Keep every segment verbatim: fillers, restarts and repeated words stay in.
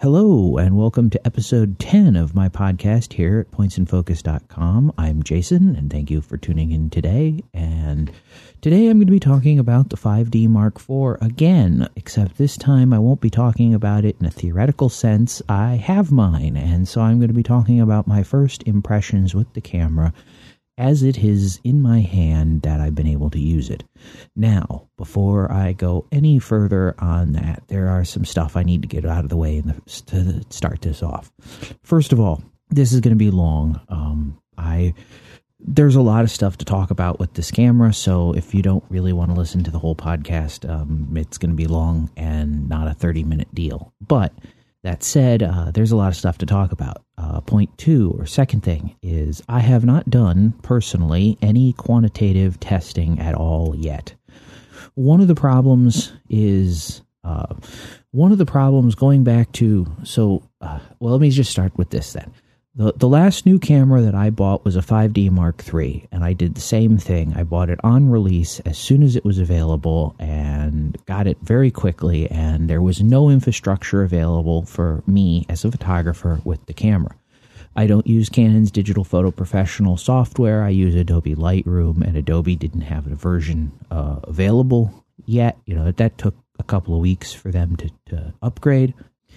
Hello, and welcome to episode ten of my podcast here at points in focus dot com. I'm Jason, and thank you for tuning in today. And today I'm going to be talking about the five D Mark four again, except this time I won't be talking about it in a theoretical sense. I have mine, and so I'm going to be talking about my first impressions with the camera as it is in my hand that I've been able to use it. Now, before I go any further on that, there are some stuff I need to get out of the way in the, to start this off. First of all, this is going to be long. Um, I there's a lot of stuff to talk about with this camera, so if you don't really want to listen to the whole podcast, um, it's going to be long and not a thirty-minute deal. But that said, uh, there's a lot of stuff to talk about. Uh, point two, or second thing, is I have not done, personally, any quantitative testing at all yet. One of the problems is, uh, one of the problems going back to, so, uh, well, let me just start with this then. The, the last new camera that I bought was a five D Mark three, and I did the same thing. I bought it on release as soon as it was available and got it very quickly, and there was no infrastructure available for me as a photographer with the camera. I don't use Canon's Digital Photo Professional software. I use Adobe Lightroom, and Adobe didn't have a version uh, available yet. You know, that took a couple of weeks for them to, to upgrade.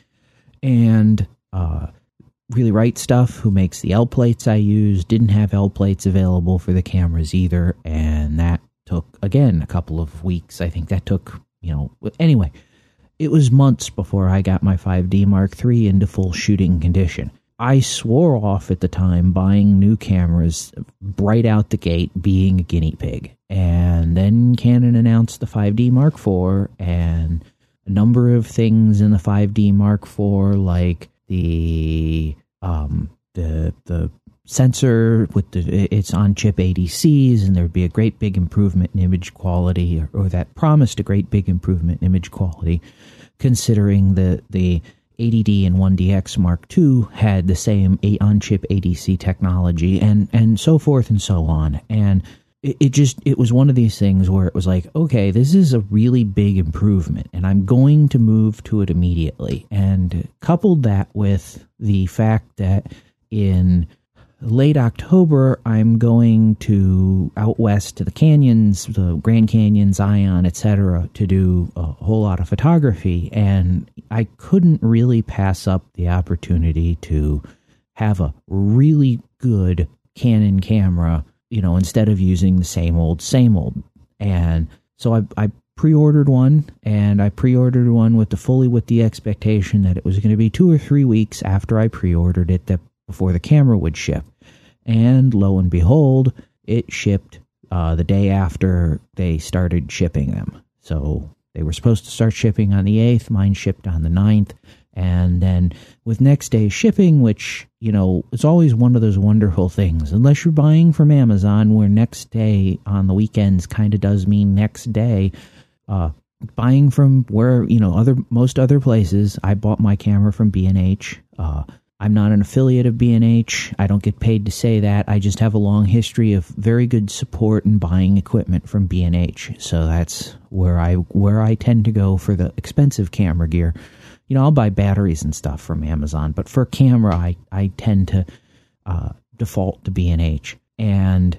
And uh Really Right Stuff, who makes the L plates I use, didn't have L plates available for the cameras either, and that took, again, a couple of weeks. I think that took, you know, anyway, it was months before I got my five D Mark three into full shooting condition. I swore off at the time buying new cameras right out the gate, being a guinea pig, and then Canon announced the five D Mark four, and a number of things in the five D Mark four, like the um the the sensor with the it's on chip A D Cs, and there'd be a great big improvement in image quality, or, or that promised a great big improvement in image quality, considering the the A D D and one D X Mark two had the same on chip A D C technology, and and so forth and so on. And it, it just it was one of these things where it was like, okay, this is a really big improvement, and I'm going to move to it immediately. And coupled that with the fact that in late October, I'm going to out west to the canyons, the Grand Canyon, Zion, et cetera, to do a whole lot of photography, and I couldn't really pass up the opportunity to have a really good Canon camera, you know, instead of using the same old, same old. And so I, I pre-ordered one, and I pre-ordered one with the fully with the expectation that it was going to be two or three weeks after I pre-ordered it, that before the camera would ship. And lo and behold, it shipped uh, the day after they started shipping them. So they were supposed to start shipping on the eighth. Mine shipped on the ninth. And then with next day shipping, which, you know, it's always one of those wonderful things, unless you're buying from Amazon, where next day on the weekends kind of does mean next day. Uh, buying from where, you know, other most other places, I bought my camera from B and H. Uh, I'm not an affiliate of B and H. I don't get paid to say that. I just have a long history of very good support and buying equipment from B and H. So that's where I where I tend to go for the expensive camera gear. You know, I'll buy batteries and stuff from Amazon, but for camera, I, I tend to uh, default to B and H. And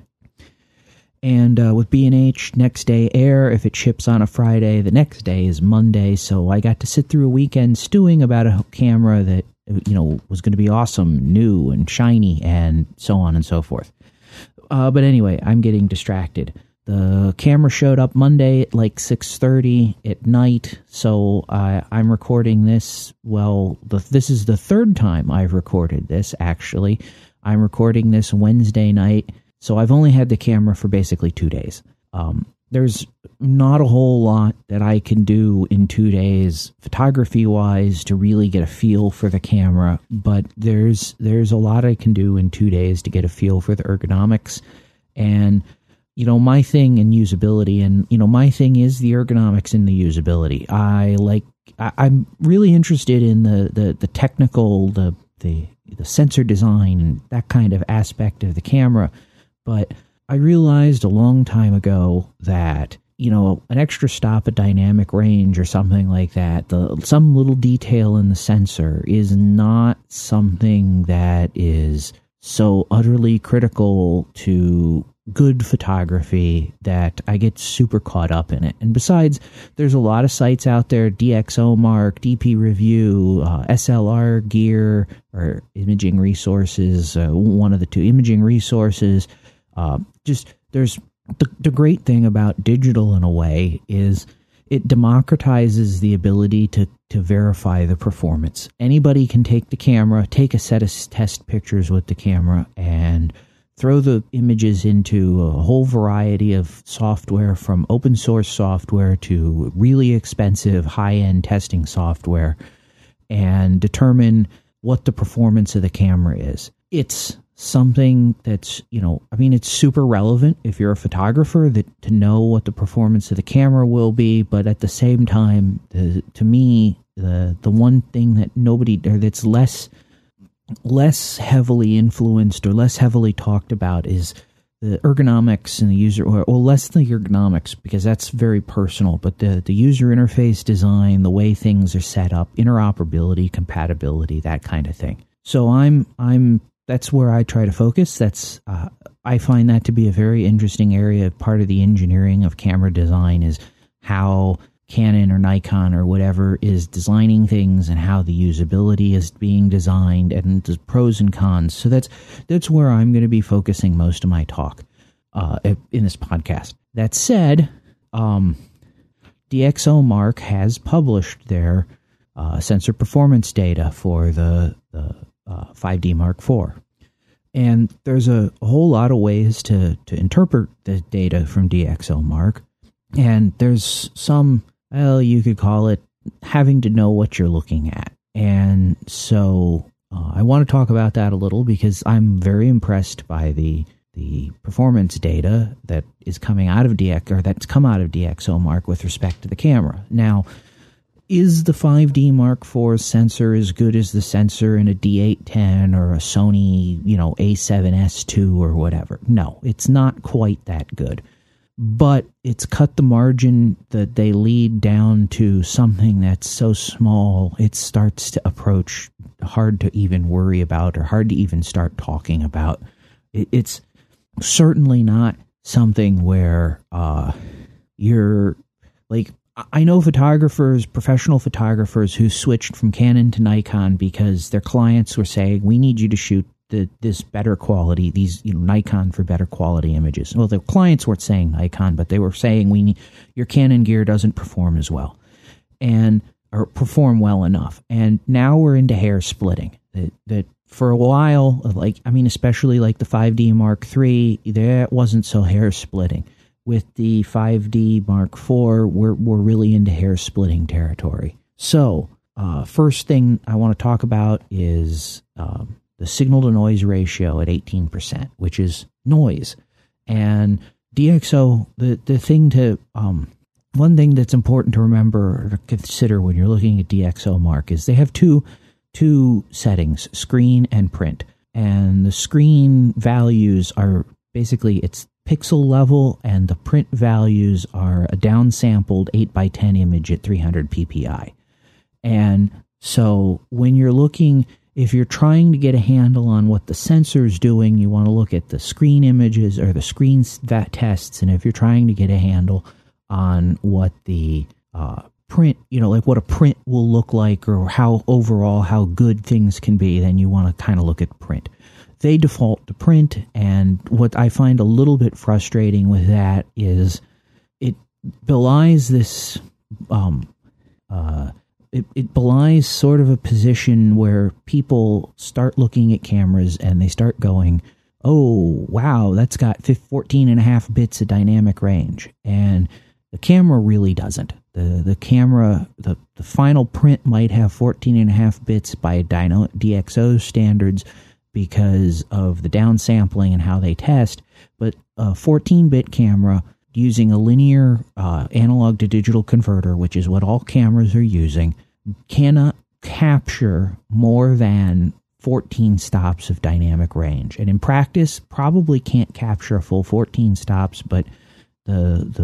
and uh, with B and H, next day air, if it ships on a Friday, the next day is Monday. So I got to sit through a weekend stewing about a camera that, you know, was going to be awesome, new and shiny, and so on and so forth. Uh, but anyway, I'm getting distracted. The camera showed up Monday at like six thirty at night, so uh, I'm recording this, well, the, this is the third time I've recorded this, actually. I'm recording this Wednesday night, so I've only had the camera for basically two days. Um, there's not a whole lot that I can do in two days, photography-wise, to really get a feel for the camera, but there's there's a lot I can do in two days to get a feel for the ergonomics, and you know, my thing in usability, and, you know, my thing is the ergonomics and the usability. I like, I, I'm really interested in the, the, the technical, the, the, the sensor design, and that kind of aspect of the camera. But I realized a long time ago that you know, an extra stop at dynamic range or something like that, the some little detail in the sensor is not something that is so utterly critical to good photography that I get super caught up in it. And besides, there's a lot of sites out there, DxOMark, D P Review, uh, S L R Gear, or Imaging Resources, uh, one of the two, Imaging Resources. Uh, just, there's, the, the great thing about digital in a way is it democratizes the ability to, to verify the performance. Anybody can take the camera, take a set of test pictures with the camera, and throw the images into a whole variety of software, from open source software to really expensive high-end testing software, and determine what the performance of the camera is. It's something that's, you know, I mean, it's super relevant if you're a photographer that to know what the performance of the camera will be, but at the same time, the, to me, the the one thing that nobody, or that's less less heavily influenced or less heavily talked about is the ergonomics and the user, or, or less the ergonomics, because that's very personal, but the, the user interface design, the way things are set up, interoperability, compatibility, that kind of thing. So I'm, I'm, that's where I try to focus. That's, uh, I find that to be a very interesting area. Part of the engineering of camera design is how Canon or Nikon or whatever is designing things and how the usability is being designed and the pros and cons. So that's that's where I'm going to be focusing most of my talk uh, in this podcast. That said, um, DxOMark has published their uh, sensor performance data for the, the uh, five D Mark four. And there's a, a whole lot of ways to, to interpret the data from DxOMark. And there's some, well, you could call it having to know what you're looking at. And so uh, I want to talk about that a little because I'm very impressed by the the performance data that is coming out of DX, or that's come out of DxOMark with respect to the camera. Now, is the five D Mark four sensor as good as the sensor in a D eight ten or a Sony, you know, A seven S two or whatever? No, it's not quite that good. But it's cut the margin that they lead down to something that's so small, it starts to approach hard to even worry about or hard to even start talking about. It, it's certainly not something where uh, you're like, I know photographers, professional photographers who switched from Canon to Nikon because their clients were saying, we need you to shoot the, this better quality, these, you know, Nikon for better quality images. Well, the clients weren't saying Nikon, but they were saying, we need, your Canon gear doesn't perform as well and or perform well enough. And now we're into hair splitting. That, that for a while, like, I mean, especially like the five D Mark three, that wasn't so hair splitting. With the five D Mark four, we're, we're really into hair splitting territory. So, uh, first thing I want to talk about is um, the signal to noise ratio at eighteen percent, which is noise. And D X O, the, the thing to, um, one thing that's important to remember or to consider when you're looking at DxOMark is they have two, two settings, screen and print. And the screen values are basically, it's pixel level, and the print values are a downsampled eight by ten image at three hundred P P I. And so when you're looking, if you're trying to get a handle on what the sensor's doing, you want to look at the screen images or the screen tests. And if you're trying to get a handle on what the uh, print, you know, like what a print will look like or how overall, how good things can be, then you want to kind of look at print. They default to print, and what I find a little bit frustrating with that is it belies this, um, uh, it, it belies sort of a position where people start looking at cameras and they start going, oh, wow, that's got fourteen and a half bits of dynamic range. And the camera really doesn't. The the camera, the, the final print might have fourteen and a half bits by Dyno, D X O standards, because of the downsampling and how they test, but a fourteen-bit camera using a linear uh, analog to digital converter, which is what all cameras are using, cannot capture more than fourteen stops of dynamic range. And in practice, probably can't capture a full fourteen stops, but the the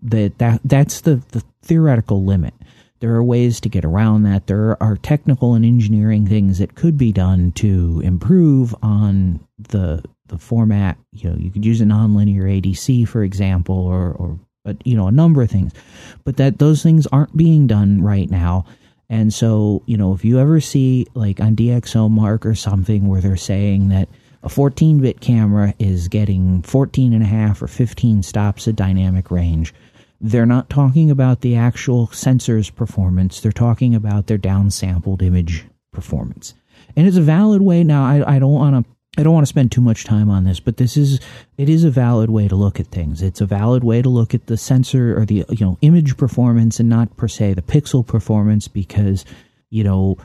that, that that's the, the theoretical limit. There are ways to get around that. There are technical and engineering things that could be done to improve on the the format. You know, you could use a nonlinear A D C, for example, or or but you know, a number of things. But that those things aren't being done right now. And so, you know, if you ever see like on D X O Mark or something where they're saying that a fourteen bit camera is getting fourteen and a half or fifteen stops of dynamic range, they're not talking about the actual sensor's performance. They're talking about their downsampled image performance. And it's a valid way. Now, I, I don't want to I don't want to spend too much time on this, but this is it is a valid way to look at things. It's a valid way to look at the sensor or the you know image performance and not per se the pixel performance, because you know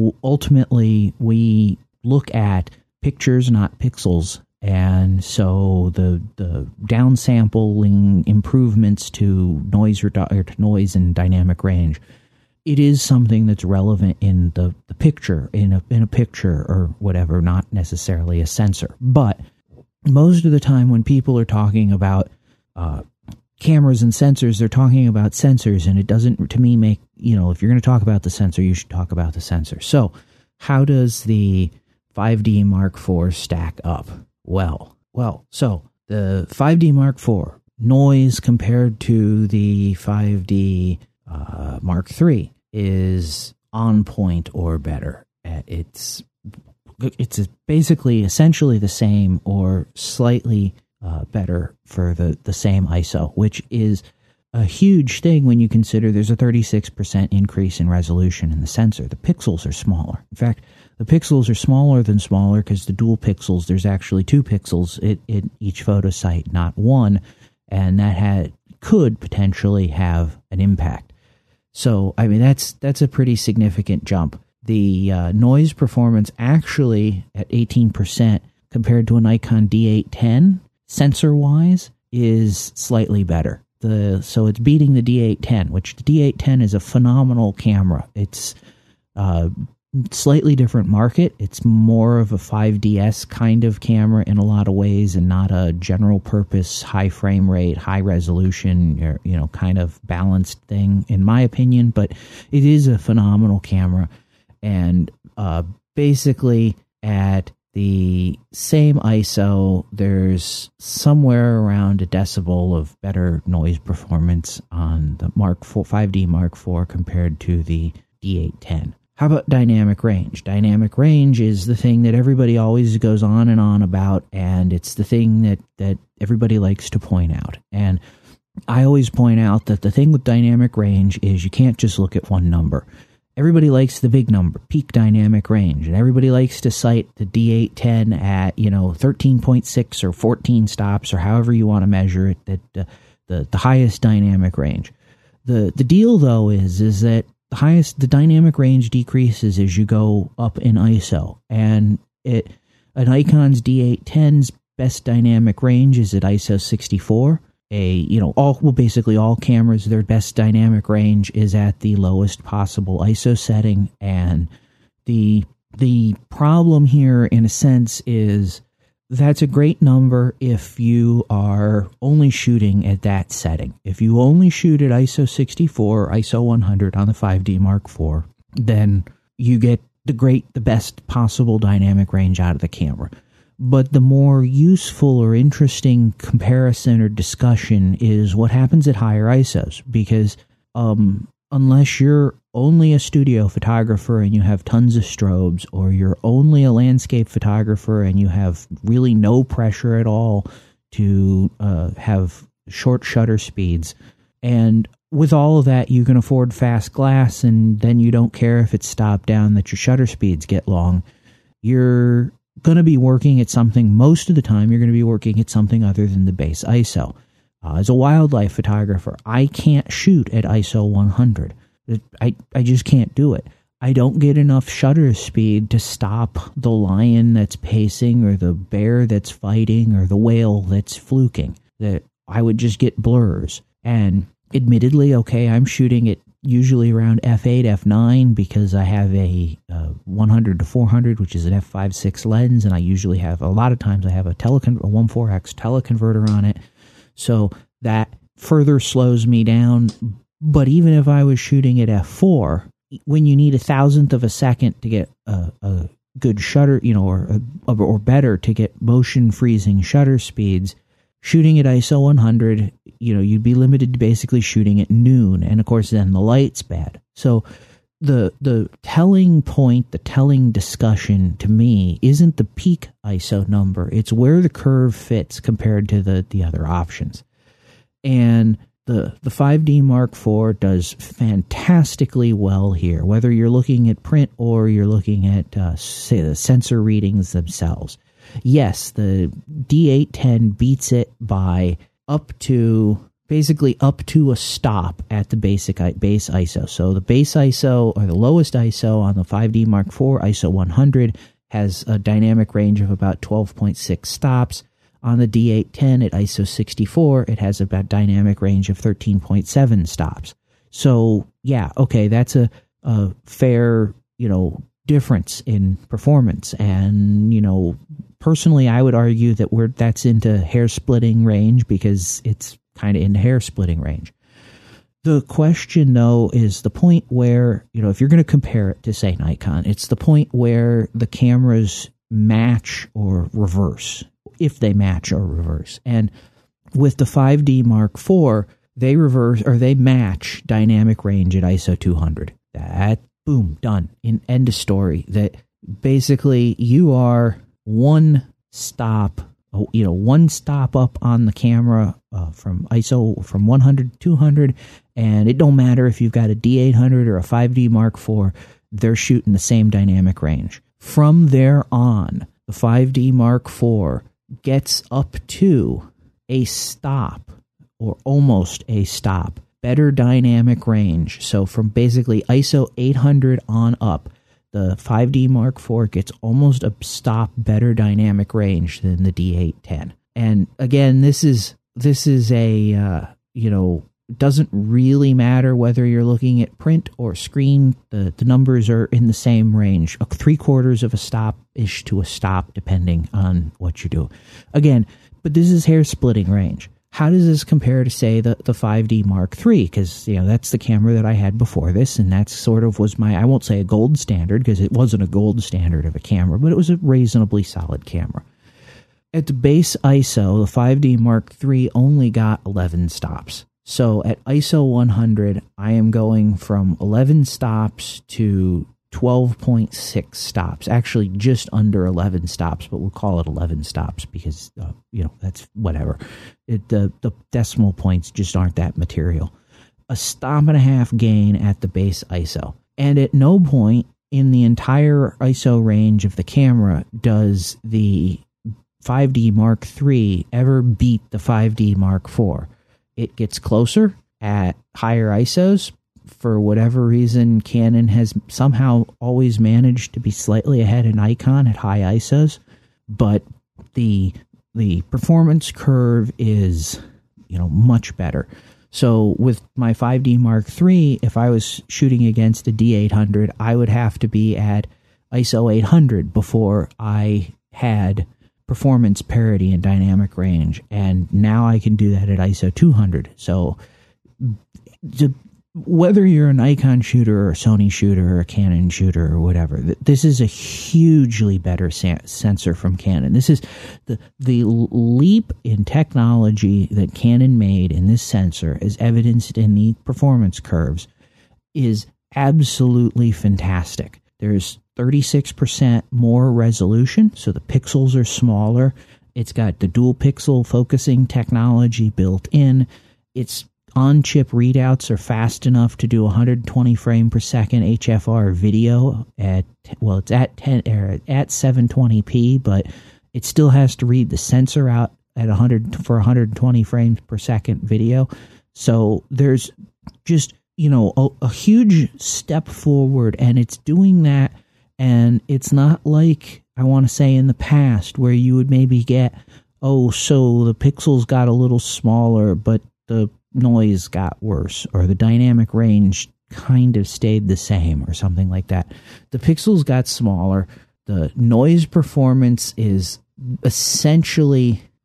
ultimately we look at pictures, not pixels. And so the the downsampling improvements to noise redu- or to noise and dynamic range, it is something that's relevant in the, the picture, in a in a picture or whatever, not necessarily a sensor. But most of the time when people are talking about uh, cameras and sensors, they're talking about sensors, and it doesn't, to me, make, you know, if you're going to talk about the sensor, you should talk about the sensor. So how does the five D Mark four stack up? Well, well, so the five D Mark four noise compared to the five D uh, Mark three is on point or better. It's it's basically essentially the same or slightly uh, better for the, the same I S O, which is a huge thing when you consider there's a thirty-six percent increase in resolution in the sensor. The pixels are smaller. In fact, the pixels are smaller than smaller because the dual pixels, there's actually two pixels in, in each photo site, not one, and that had could potentially have an impact. So, I mean, that's that's a pretty significant jump. The uh, noise performance actually at eighteen percent compared to a Nikon D eight ten, sensor-wise, is slightly better. The so it's beating the D eight ten, which the D eight ten is a phenomenal camera. It's uh, slightly different market. It's more of a five D S kind of camera in a lot of ways, and not a general purpose high frame rate, high resolution, or, you know, kind of balanced thing, in my opinion. But it is a phenomenal camera, and uh, basically at the same I S O, there's somewhere around a decibel of better noise performance on the Mark four, five D Mark four compared to the D eight ten. How about dynamic range? Dynamic range is the thing that everybody always goes on and on about, and it's the thing that, that everybody likes to point out. And I always point out that the thing with dynamic range is you can't just look at one number. Everybody likes the big number, peak dynamic range, and everybody likes to cite the D eight ten at, you know, thirteen point six or fourteen stops or however you want to measure it, that uh, the the highest dynamic range. The the deal though is is that the highest the dynamic range decreases as you go up in I S O, and it an Nikon's D eight ten's best dynamic range is at I S O sixty-four. A, you know, all, well, basically all cameras, their best dynamic range is at the lowest possible I S O setting. And the, the problem here, in a sense, is that's a great number if you are only shooting at that setting. If you only shoot at I S O sixty-four or I S O one hundred on the five D Mark four, then you get the great, the best possible dynamic range out of the camera. But the more useful or interesting comparison or discussion is what happens at higher I S Os, because um, unless you're only a studio photographer and you have tons of strobes, or you're only a landscape photographer and you have really no pressure at all to uh, have short shutter speeds, and with all of that you can afford fast glass, and then you don't care if it's stopped down that your shutter speeds get long, you're going to be working at something, most of the time you're going to be working at something other than the base I S O. Uh, as a wildlife photographer, I can't shoot at I S O one hundred. I, I just can't do it. I don't get enough shutter speed to stop the lion that's pacing, or the bear that's fighting, or the whale that's fluking. That I would just get blurs. And admittedly, okay, I'm shooting at usually around f eight, f nine, because I have a uh, one hundred to four hundred, which is an f five six lens, and I usually have, a lot of times I have a, telecon- a one point four x teleconverter on it, so that further slows me down. But even if I was shooting at f four, when you need a thousandth of a second to get a, a good shutter, you know, or or better to get motion freezing shutter speeds, shooting at I S O one hundred, you know, you'd be limited to basically shooting at noon, and of course then the light's bad. So the the telling point, the telling discussion to me isn't the peak I S O number, it's where the curve fits compared to the the other options. And The the five D Mark four does fantastically well here, whether you're looking at print or you're looking at, uh, say, the sensor readings themselves. Yes, the D eight ten beats it by up to, basically up to a stop at the basic base I S O. So the base I S O, or the lowest I S O on the five D Mark four, I S O one hundred, has a dynamic range of about twelve point six stops. On the D eight ten at I S O sixty-four, it has a dynamic range of thirteen point seven stops. So, yeah, okay, that's a, a fair, you know, difference in performance. And, you know, personally, I would argue that we're that's into hair-splitting range because it's kind of in hair-splitting range. The question, though, is the point where, you know, if you're going to compare it to, say, Nikon, it's the point where the cameras match or reverse, if they match or reverse. And with the five D Mark four, they reverse or they match dynamic range at I S O two hundred. That, boom, done. In end of story. That basically you are one stop, you know, one stop up on the camera uh, from I S O from one hundred to two hundred, and it don't matter if you've got a D eight hundred or a five D Mark four, they're shooting the same dynamic range. From there on, the five D Mark four gets up to a stop, or almost a stop, better dynamic range. So from basically I S O eight hundred on up, the five D Mark four gets almost a stop better dynamic range than the D eight ten. And again, this is this is a uh, you know, doesn't really matter whether you're looking at print or screen. The the numbers are in the same range, a three quarters of a stop ish to a stop, depending on what you do. Again, but this is hair splitting range. How does this compare to, say, the, the five D Mark three? Because, you know, that's the camera that I had before this, and that sort of was my, I won't say a gold standard, because it wasn't a gold standard of a camera, but it was a reasonably solid camera. At the base I S O, the five D Mark three only got eleven stops. So at I S O one hundred, I am going from eleven stops to twelve point six stops. Actually, just under eleven stops, but we'll call it eleven stops because, uh, you know, that's whatever. It, the, the decimal points just aren't that material. A stop and a half gain at the base I S O. And at no point in the entire I S O range of the camera does the five D Mark three ever beat the five D Mark four. It gets closer at higher I S Os. For whatever reason, Canon has somehow always managed to be slightly ahead of Nikon at high I S Os, but the the performance curve is, you know, much better. So with my five D Mark three, if I was shooting against a D eight hundred, I would have to be at I S O eight hundred before I had performance parity and dynamic range, and now I can do that at I S O two hundred. So to, whether you're a Nikon shooter or a Sony shooter or a Canon shooter or whatever, this is a hugely better sensor from Canon. This is the the leap in technology that Canon made in this sensor, as evidenced in the performance curves, is absolutely fantastic. There's thirty-six percent more resolution, so the pixels are smaller. It's got the dual pixel focusing technology built in. Its on-chip readouts are fast enough to do one hundred twenty frame per second H F R video at, well, it's at ten er, at seven twenty p, but it still has to read the sensor out at one hundred for one hundred twenty frames per second video. So there's just, you know, a, a huge step forward, and it's doing that. And it's not like, I want to say, in the past where you would maybe get, oh, so the pixels got a little smaller, but the noise got worse, or the dynamic range kind of stayed the same, or something like that. The pixels got smaller. The noise performance is essentially,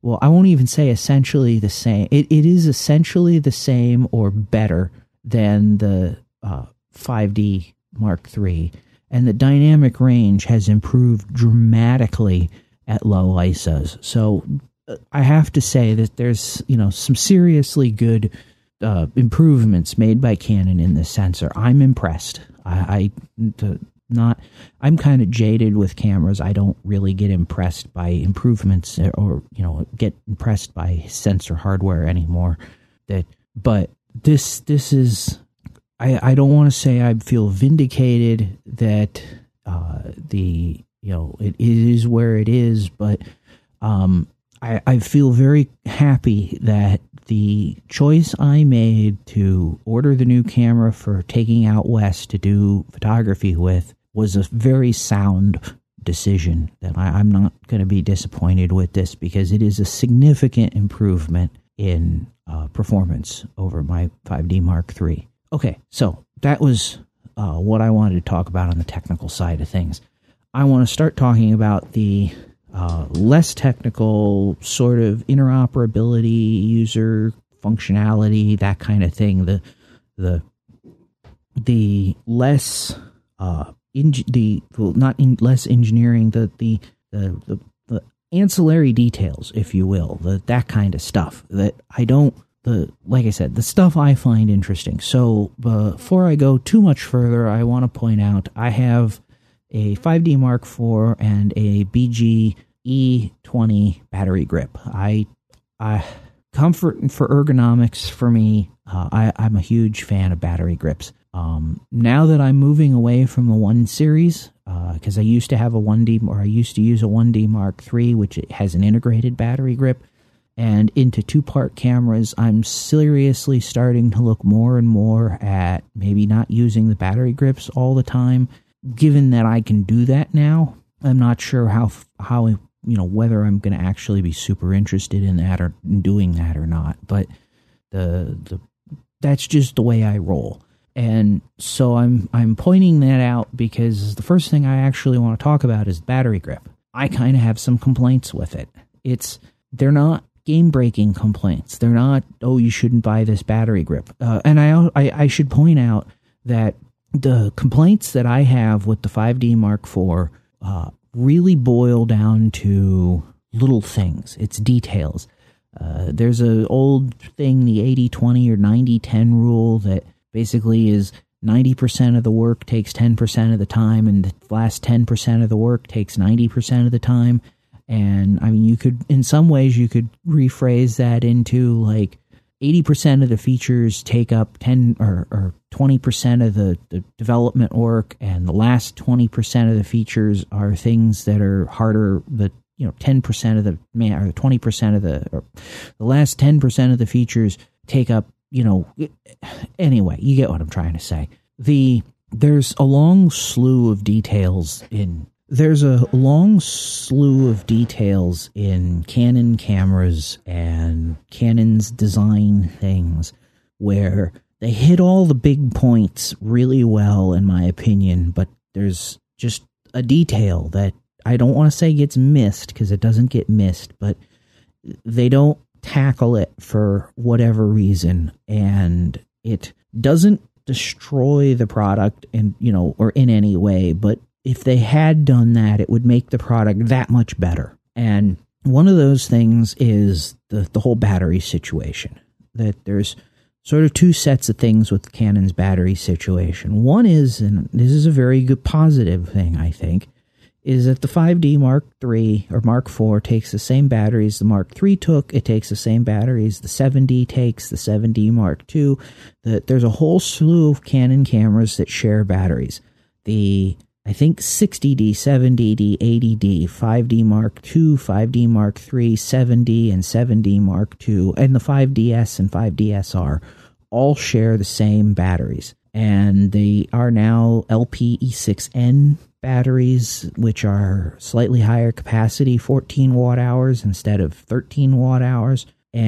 well, I won't even say essentially the same. It, it is essentially the same or better than the uh, five D Mark three. And the dynamic range has improved dramatically at low I S Os. So uh, I have to say that there's, you know, some seriously good uh, improvements made by Canon in this sensor. I'm impressed. I, I to not, I'm kind of jaded with cameras. I don't really get impressed by improvements or, you know, get impressed by sensor hardware anymore. That, but this, this is, I, I don't want to say I feel vindicated that uh, the, you know, it, it is where it is, but um, I, I feel very happy that the choice I made to order the new camera for taking out west to do photography with was a very sound decision, that I, I'm not going to be disappointed with this, because it is a significant improvement in uh, performance over my five D Mark three. Okay, so that was uh, what I wanted to talk about on the technical side of things. I want to start talking about the uh, less technical sort of interoperability, user functionality, that kind of thing. The the the less uh, in, the well, not in, less engineering, the the, the the the ancillary details, if you will, the that kind of stuff that I don't. The, like I said, the stuff I find interesting. So before I go too much further, I want to point out I have a five D Mark four and a B G E twenty battery grip. I, I comfort for ergonomics for me. Uh, I, I'm a huge fan of battery grips. Um, now that I'm moving away from the one series, because uh, I used to have a one D, or I used to use a one D Mark three, which has an integrated battery grip, and into two-part cameras, I'm seriously starting to look more and more at maybe not using the battery grips all the time. Given that I can do that now, I'm not sure how, how you know, whether I'm going to actually be super interested in that or in doing that or not. But the the that's just the way I roll. And so I'm I'm pointing that out because the first thing I actually want to talk about is battery grip. I kind of have some complaints with it. It's they're not game-breaking complaints. They're not, oh, you shouldn't buy this battery grip. Uh, and I, I I should point out that the complaints that I have with the five D Mark four uh, really boil down to little things. It's details. Uh, there's an old thing, the eighty twenty or ninety ten rule, that basically is ninety percent of the work takes ten percent of the time, and the last ten percent of the work takes ninety percent of the time. And I mean, you could, in some ways, you could rephrase that into like eighty percent of the features take up ten or, or twenty percent of the, the development work, and the last twenty percent of the features are things that are harder. The, you know, ten percent of the, or twenty percent of the, or the last ten percent of the features take up, you know, anyway, you get what I'm trying to say. The, there's a long slew of details in There's a long slew of details in Canon cameras and Canon's design things where they hit all the big points really well, in my opinion, but there's just a detail that I don't want to say gets missed, because it doesn't get missed, but they don't tackle it for whatever reason, and it doesn't destroy the product in, you know, or in any way, but if they had done that, it would make the product that much better. And one of those things is the, the whole battery situation. That there's sort of two sets of things with Canon's battery situation. One is, and this is a very good positive thing, I think, is that the five D Mark three or Mark four takes the same batteries the Mark three took. It takes the same batteries the seven D takes, the seven D Mark two. That there's a whole slew of Canon cameras that share batteries. The I think sixty D, seventy D, eighty D, five D Mark two, five D Mark three, seven D, and seven D Mark two, and the five D S and five D S R all share the same batteries. And they are now L P E six N batteries, which are slightly higher capacity, fourteen watt hours instead of thirteen watt hours.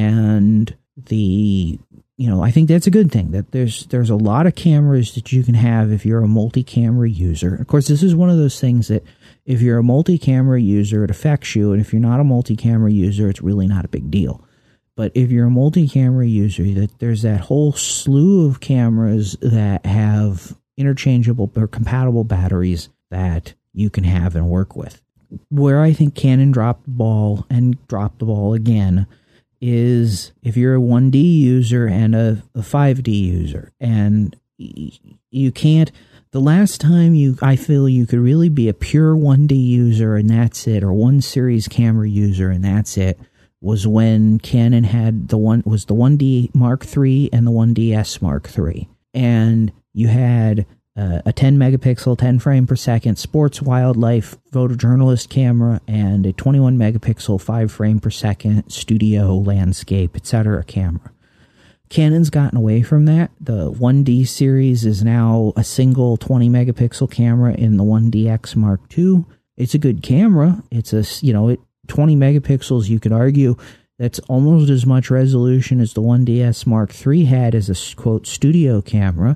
And the You know, I think that's a good thing, that there's there's a lot of cameras that you can have if you're a multi-camera user. Of course, this is one of those things that If you're a multi-camera user, it affects you. And if you're not a multi-camera user, it's really not a big deal. But if you're a multi-camera user, that there's that whole slew of cameras that have interchangeable or compatible batteries that you can have and work with. Where I think Canon dropped the ball and dropped the ball again is if you're a one D user and a, a five D user, and you can't, the last time you, I feel you could really be a pure one D user and that's it, or one series camera user and that's it, was when Canon had the one, was the one D Mark three and the one D S Mark three. And you had uh, a ten megapixel, ten frame per second sports wildlife photojournalist camera and a twenty-one megapixel, five frame per second studio landscape, et cetera camera. Canon's gotten away from that. The one D series is now a single twenty megapixel camera in the one D X Mark two. It's a good camera. It's a, you know, it, twenty megapixels, you could argue that's almost as much resolution as the one D S Mark three had as a, quote, studio camera.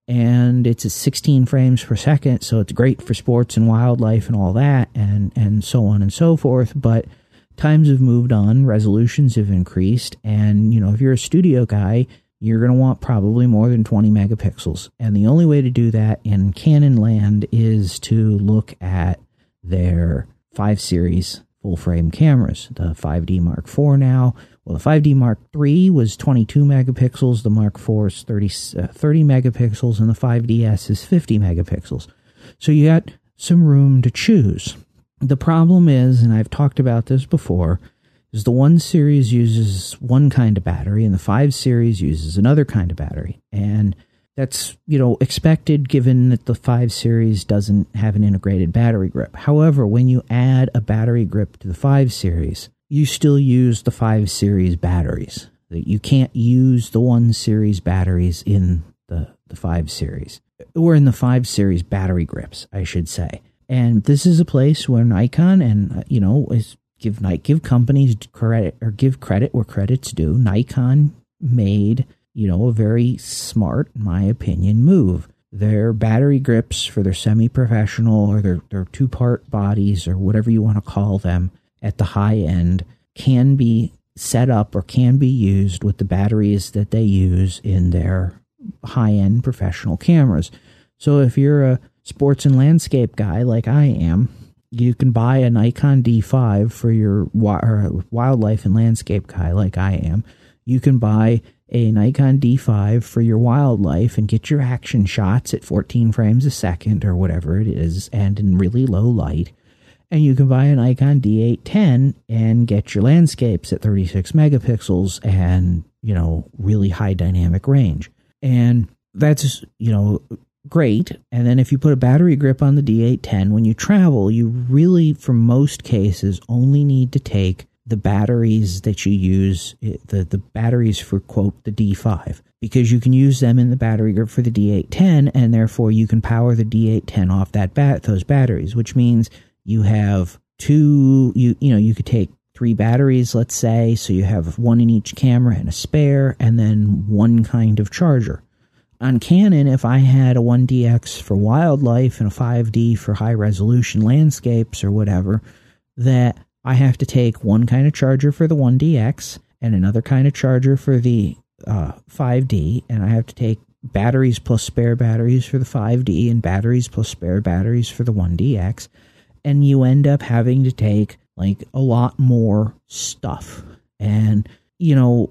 And it's at sixteen frames per second, so it's great for sports and wildlife and all that, and, and so on and so forth. But times have moved on, resolutions have increased, and, you know, if you're a studio guy, you're going to want probably more than twenty megapixels. And the only way to do that in Canon land is to look at their five series full-frame cameras. The five D Mark four now, well, the five D Mark three was twenty-two megapixels, the Mark four is thirty, uh, thirty megapixels, and the five D S is fifty megapixels. So you got some room to choose. The problem is, and I've talked about this before, is the one series uses one kind of battery and the five series uses another kind of battery. And that's, you know, expected given that the five series doesn't have an integrated battery grip. However, when you add a battery grip to the five series, you still use the five series batteries. You can't use the one series batteries in the, the five series, or in the five series battery grips, I should say. And this is a place where Nikon and, you know, is give give companies credit, or give credit where credit's due. Nikon made, you know, a very smart, in my opinion, move. Their battery grips for their semi-professional or their, their two-part bodies or whatever you want to call them at the high end can be set up or can be used with the batteries that they use in their high-end professional cameras. So if you're a sports and landscape guy like I am, you can buy a Nikon D five for your or wildlife and landscape guy like I am. You can buy a Nikon D five for your wildlife and get your action shots at fourteen frames a second or whatever it is, and in really low light. And you can buy a Nikon D eight ten and get your landscapes at thirty-six megapixels and, you know, really high dynamic range. And that's, you know, great. And then if you put a battery grip on the D eight ten, when you travel, you really, for most cases, only need to take the batteries that you use, the, the batteries for, quote, the D five, because you can use them in the battery grip for the D eight ten, and therefore you can power the D eight ten off that bat those batteries, which means you have two, you you know, you could take three batteries, let's say, so you have one in each camera and a spare, and then one kind of charger. On Canon, if I had a one D X for wildlife and a five D for high-resolution landscapes or whatever, that I have to take one kind of charger for the one D X and another kind of charger for the uh, five D, and I have to take batteries plus spare batteries for the five D and batteries plus spare batteries for the one D X, and you end up having to take, like, a lot more stuff. And, you know,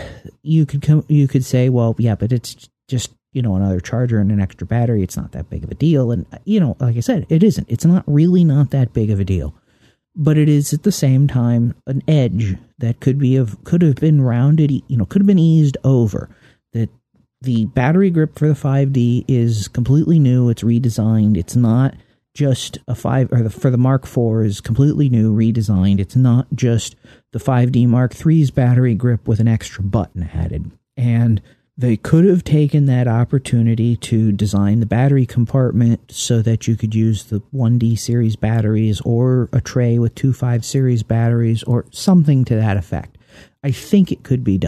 you could come, you could say, well, yeah, but it's just, you know, another charger and an extra battery. It's not that big of a deal. And, you know, like I said, it isn't. It's not really not that big of a deal. But it is at the same time an edge that could be of could have been rounded, you know, could have been eased over. That the battery grip for the five D is completely new. It's redesigned. It's not just a five, or the, for the Mark four is completely new, redesigned. It's not just the five D Mark three's battery grip with an extra button added. And they could have taken that opportunity to design the battery compartment so that you could use the one D series batteries or a tray with two five series batteries or something to that effect. I think it could be done.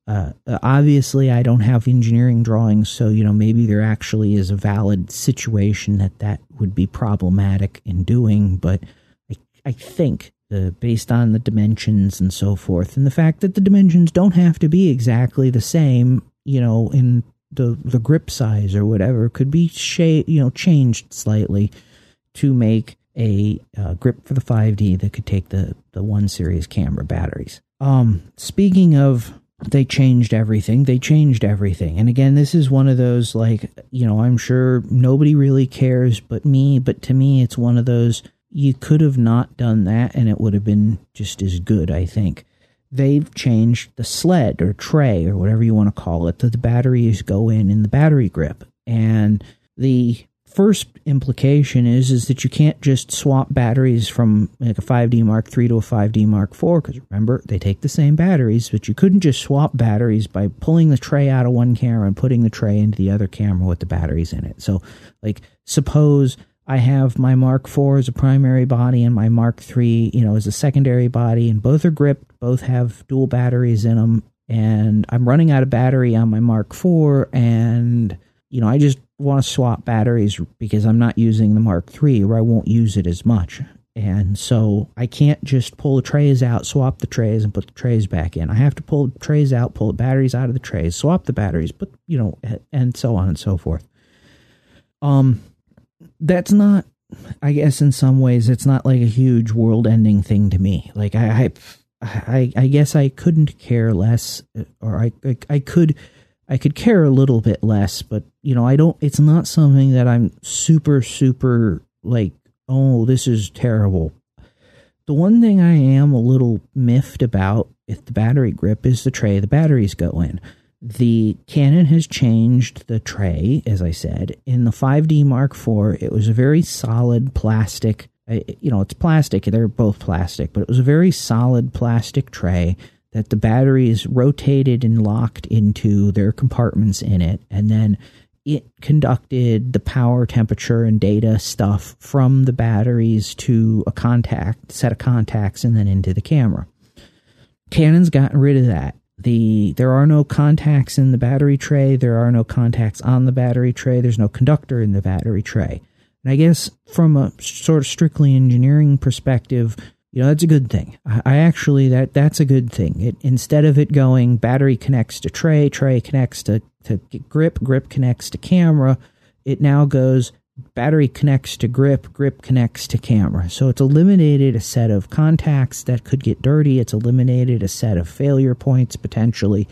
Uh, obviously, I don't have engineering drawings, so, you know, maybe there actually is a valid situation that that would be problematic in doing, but I, I think, uh, based on the dimensions and so forth, and the fact that the dimensions don't have to be exactly the same, you know, in the, the grip size or whatever, could be, sh- you know, changed slightly to make a uh, grip for the five D that could take the, the one series camera batteries. Um, speaking of they changed everything. They changed everything. And again, this is one of those, like, you know, I'm sure nobody really cares but me, but to me, it's one of those, you could have not done that and it would have been just as good, I think. They've changed the sled or tray or whatever you want to call it that the batteries go in in the battery grip. And the first implication is is that you can't just swap batteries from like a five D Mark three to a five D Mark four, because remember, they take the same batteries, but you couldn't just swap batteries by pulling the tray out of one camera and putting the tray into the other camera with the batteries in it. So, like, suppose I have my Mark four as a primary body and my Mark three, you know, as a secondary body, and both are gripped, both have dual batteries in them, and I'm running out of battery on my Mark four, and, you know, I just want to swap batteries because I'm not using the Mark three, or I won't use it as much. And so I can't just pull the trays out, swap the trays, and put the trays back in. I have to pull the trays out, pull the batteries out of the trays, swap the batteries, put, you know, and so on and so forth. Um, that's not, I guess in some ways, it's not like a huge world-ending thing to me. Like, I, I, I, I guess I couldn't care less, or I, I, I could... I could care a little bit less, but, you know, I don't, it's not something that I'm super, super, like, oh, this is terrible. The one thing I am a little miffed about with the battery grip is the tray the batteries go in. The Canon has changed the tray, as I said. In the five D Mark four, it was a very solid plastic, you know, it's plastic, they're both plastic, but it was a very solid plastic tray that the batteries rotated and locked into their compartments in it, and then it conducted the power, temperature, and data stuff from the batteries to a contact, set of contacts, and then into the camera. Canon's gotten rid of that. The there are no contacts in the battery tray, there are no contacts on the battery tray, there's no conductor in the battery tray. And I guess from a sort of strictly engineering perspective, you know, that's a good thing. I actually, that that's a good thing. It, instead of it going battery connects to tray, tray connects to, to grip, grip connects to camera, it now goes battery connects to grip, grip connects to camera. So it's eliminated a set of contacts that could get dirty. It's eliminated a set of failure points potentially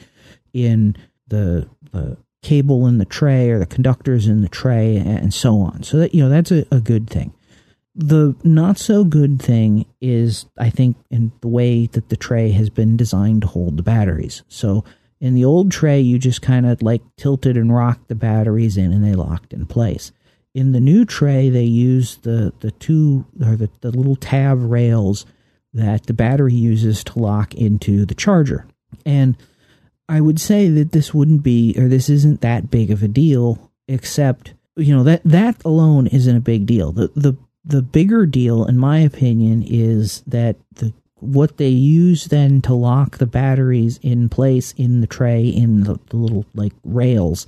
in the, the cable in the tray or the conductors in the tray and so on. So that, you know, that's a, a good thing. The not so good thing is, I think, in the way that the tray has been designed to hold the batteries. So in the old tray, you just kind of like tilted and rocked the batteries in and they locked in place. In the new tray, they use the, the two, or the, the little tab rails that the battery uses to lock into the charger. And I would say that this wouldn't be, or this isn't that big of a deal, except, you know, that, that alone isn't a big deal. The, the, The bigger deal, in my opinion, is that the what they use then to lock the batteries in place in the tray, in the, the little, like, rails,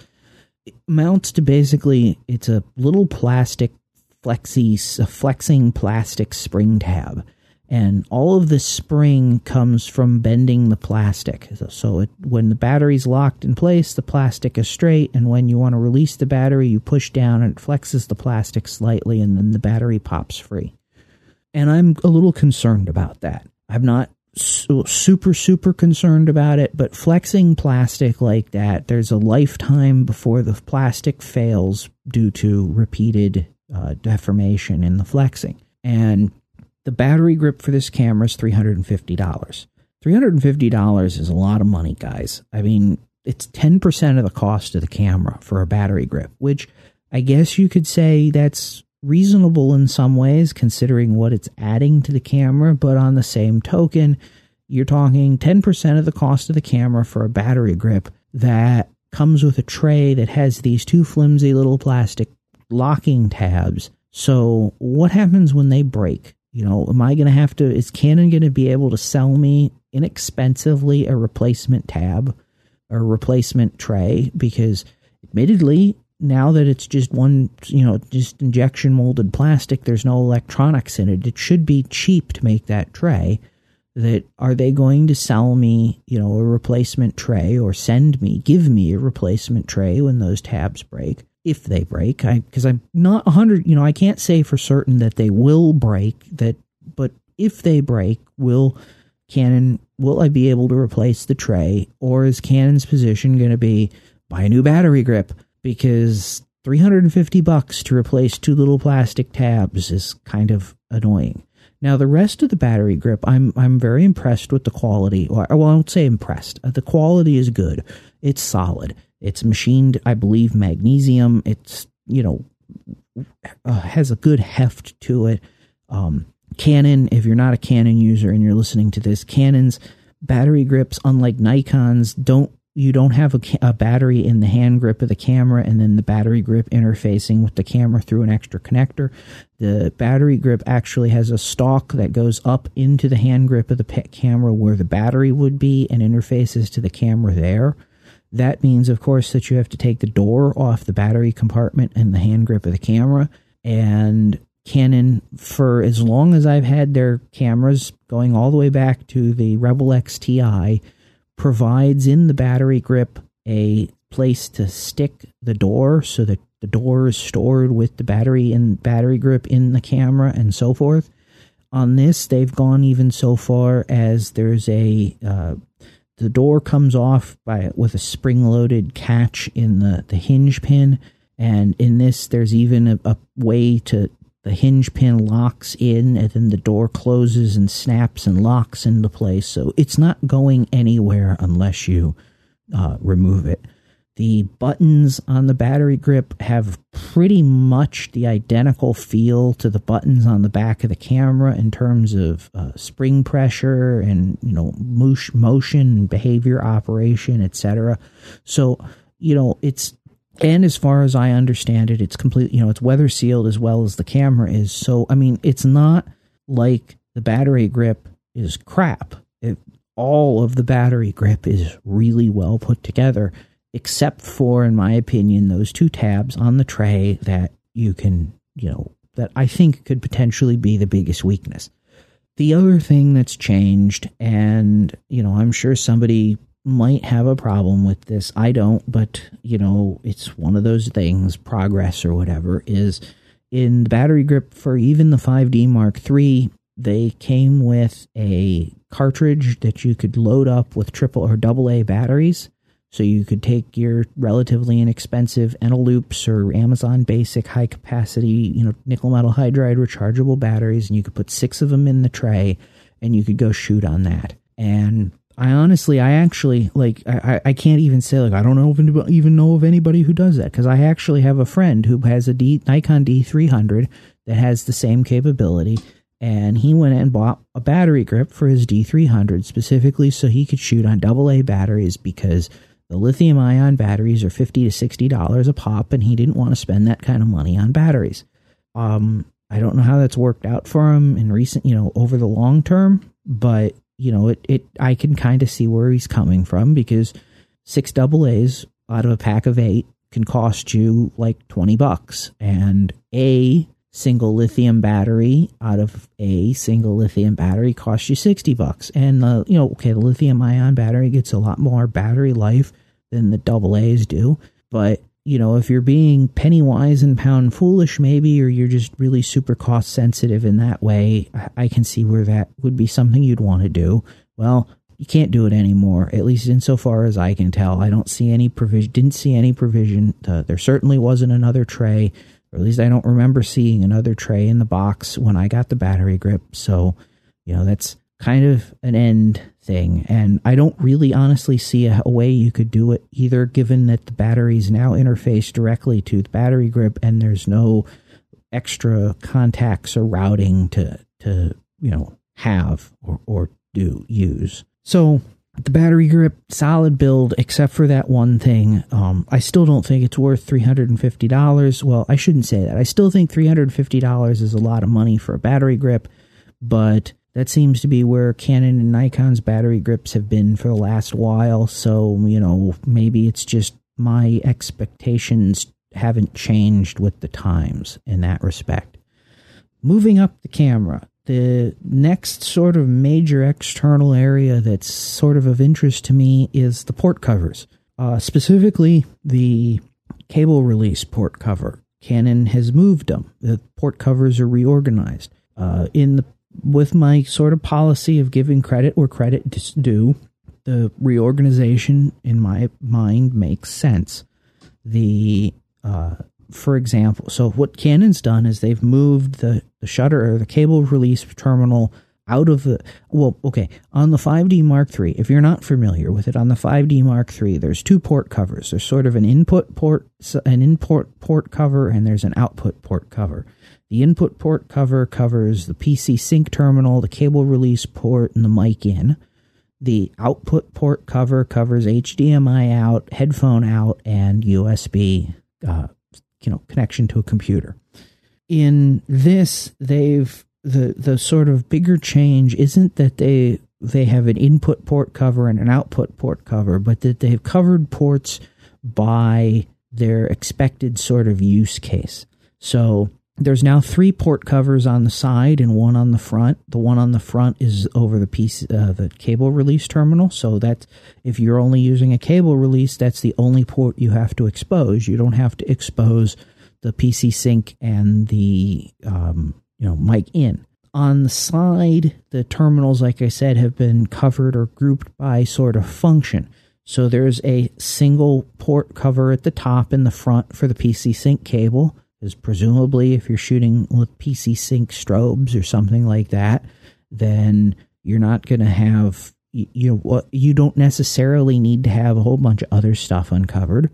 mounts to basically, it's a little plastic flexi, a flexing plastic spring tab. And all of the spring comes from bending the plastic. So it, when the battery's locked in place, the plastic is straight, and when you want to release the battery, you push down and it flexes the plastic slightly, and then the battery pops free. And I'm a little concerned about that. I'm not su- super, super concerned about it, but flexing plastic like that, there's a lifetime before the plastic fails due to repeated uh, deformation in the flexing. And the battery grip for this camera is three hundred fifty dollars. three hundred fifty dollars is a lot of money, guys. I mean, it's ten percent of the cost of the camera for a battery grip, which I guess you could say that's reasonable in some ways, considering what it's adding to the camera, but on the same token, you're talking ten percent of the cost of the camera for a battery grip that comes with a tray that has these two flimsy little plastic locking tabs. So what happens when they break? You know, am I going to have to, is Canon going to be able to sell me inexpensively a replacement tab a replacement tray because admittedly, now that it's just one, you know, just injection molded plastic, there's no electronics in it. It should be cheap to make that tray. That are they going to sell me, you know, a replacement tray or send me, give me a replacement tray when those tabs break, if they break? I because I'm not one hundred, you know, I can't say for certain that they will break, that, but if they break, will Canon, will I be able to replace the tray, or is Canon's position going to be buy a new battery grip? Because three hundred fifty bucks to replace two little plastic tabs is kind of annoying. Now, the rest of the battery grip, I'm I'm very impressed with the quality. Well, I won't say impressed. The quality is good. It's solid. It's machined, I believe, magnesium. It's, you know, uh, has a good heft to it. Um, Canon, if you're not a Canon user and you're listening to this, Canon's battery grips, unlike Nikon's, don't you don't have a, a battery in the hand grip of the camera and then the battery grip interfacing with the camera through an extra connector. The battery grip actually has a stalk that goes up into the hand grip of the camera where the battery would be and interfaces to the camera there. That means, of course, that you have to take the door off the battery compartment and the hand grip of the camera. And Canon, for as long as I've had their cameras, going all the way back to the Rebel X T I, provides in the battery grip a place to stick the door so that the door is stored with the battery and battery grip in the camera and so forth. On this, they've gone even so far as there's a uh, the door comes off by with a spring-loaded catch in the, the hinge pin, and in this there's even a, a way to the hinge pin locks in and then the door closes and snaps and locks into place. So it's not going anywhere unless you uh, remove it. The buttons on the battery grip have pretty much the identical feel to the buttons on the back of the camera in terms of uh, spring pressure and, you know, motion, behavior, operation, et cetera. So, you know, it's, and as far as I understand it, it's complete, you know, it's weather sealed as well as the camera is. So, I mean, it's not like the battery grip is crap. It, all of the battery grip is really well put together, except for, in my opinion, those two tabs on the tray that you can, you know, that I think could potentially be the biggest weakness. The other thing that's changed, and, you know, I'm sure somebody might have a problem with this. I don't, but, you know, it's one of those things, progress or whatever, is in the battery grip for even the five D Mark three, they came with a cartridge that you could load up with triple or double A batteries. So you could take your relatively inexpensive Eneloops or Amazon Basic high capacity, you know, nickel metal hydride rechargeable batteries, and you could put six of them in the tray and you could go shoot on that. And I honestly, I actually, like, I, I can't even say, like, I don't know if anybody, even know of anybody who does that, because I actually have a friend who has a D, Nikon D three hundred that has the same capability, and he went and bought a battery grip for his D three hundred specifically so he could shoot on double A batteries, because the lithium-ion batteries are fifty to sixty dollars a pop, and he didn't want to spend that kind of money on batteries. Um, I don't know how that's worked out for him in recent, you know, over the long term, but you know, it, it I can kind of see where he's coming from, because six double A's out of a pack of eight can cost you like twenty bucks, and a single lithium battery out of a single lithium battery costs you sixty bucks. And the, you know, okay, the lithium ion battery gets a lot more battery life than the double A's do, but you know, if you're being penny wise and pound foolish, maybe, or you're just really super cost sensitive in that way, I can see where that would be something you'd want to do. Well, you can't do it anymore, at least insofar as I can tell. I don't see any provision, didn't see any provision. Uh, there certainly wasn't another tray, or at least I don't remember seeing another tray in the box when I got the battery grip. So, you know, that's kind of an end thing, and I don't really honestly see a, a way you could do it either, given that the batteries now interface directly to the battery grip and there's no extra contacts or routing to to you know have or, or do use. So the battery grip, solid build, except for that one thing. um I still don't think it's worth three hundred fifty dollars. Well, I shouldn't say that. I still think three hundred fifty dollars is a lot of money for a battery grip, but That seems to be where Canon and Nikon's battery grips have been for the last while. So, you know, maybe it's just my expectations haven't changed with the times in that respect. Moving up the camera, the next sort of major external area that's sort of of interest to me is the port covers. Uh, specifically, the cable release port cover. Canon has moved them. The port covers are reorganized. Uh, in the with my sort of policy of giving credit where credit is due, the reorganization, in my mind, makes sense. The, uh, for example, so what Canon's done is they've moved the, the shutter or the cable release terminal out of the, well, okay, on the five D Mark three, if you're not familiar with it, on the five D Mark three, there's two port covers. There's sort of an input port, an input port cover, and there's an output port cover. The input port cover covers the P C sync terminal, the cable release port, and the mic in. The output port cover covers H D M I out, headphone out, and U S B, uh, you know, connection to a computer. In this, they've the the sort of bigger change isn't that they they have an input port cover and an output port cover, but that they've covered ports by their expected sort of use case. So there's now three port covers on the side and one on the front. The one on the front is over the piece, uh, the cable release terminal. So that if you're only using a cable release, that's the only port you have to expose. You don't have to expose the P C sync and the um, you know mic in. On the side, the terminals, like I said, have been covered or grouped by sort of function. So there's a single port cover at the top in the front for the P C sync cable. Is presumably if you're shooting with P C sync strobes or something like that, then you're not going to have, you, you know, you don't necessarily need to have a whole bunch of other stuff uncovered.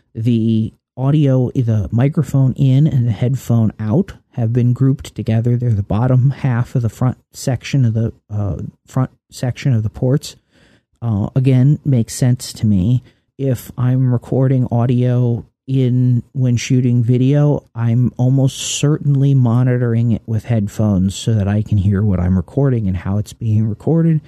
The audio, the microphone in and the headphone out have been grouped together. They're the bottom half of the front section of the uh, front section of the ports. Uh, again, makes sense to me. If I'm recording audio in when shooting video, I'm almost certainly monitoring it with headphones so that I can hear what I'm recording and how it's being recorded.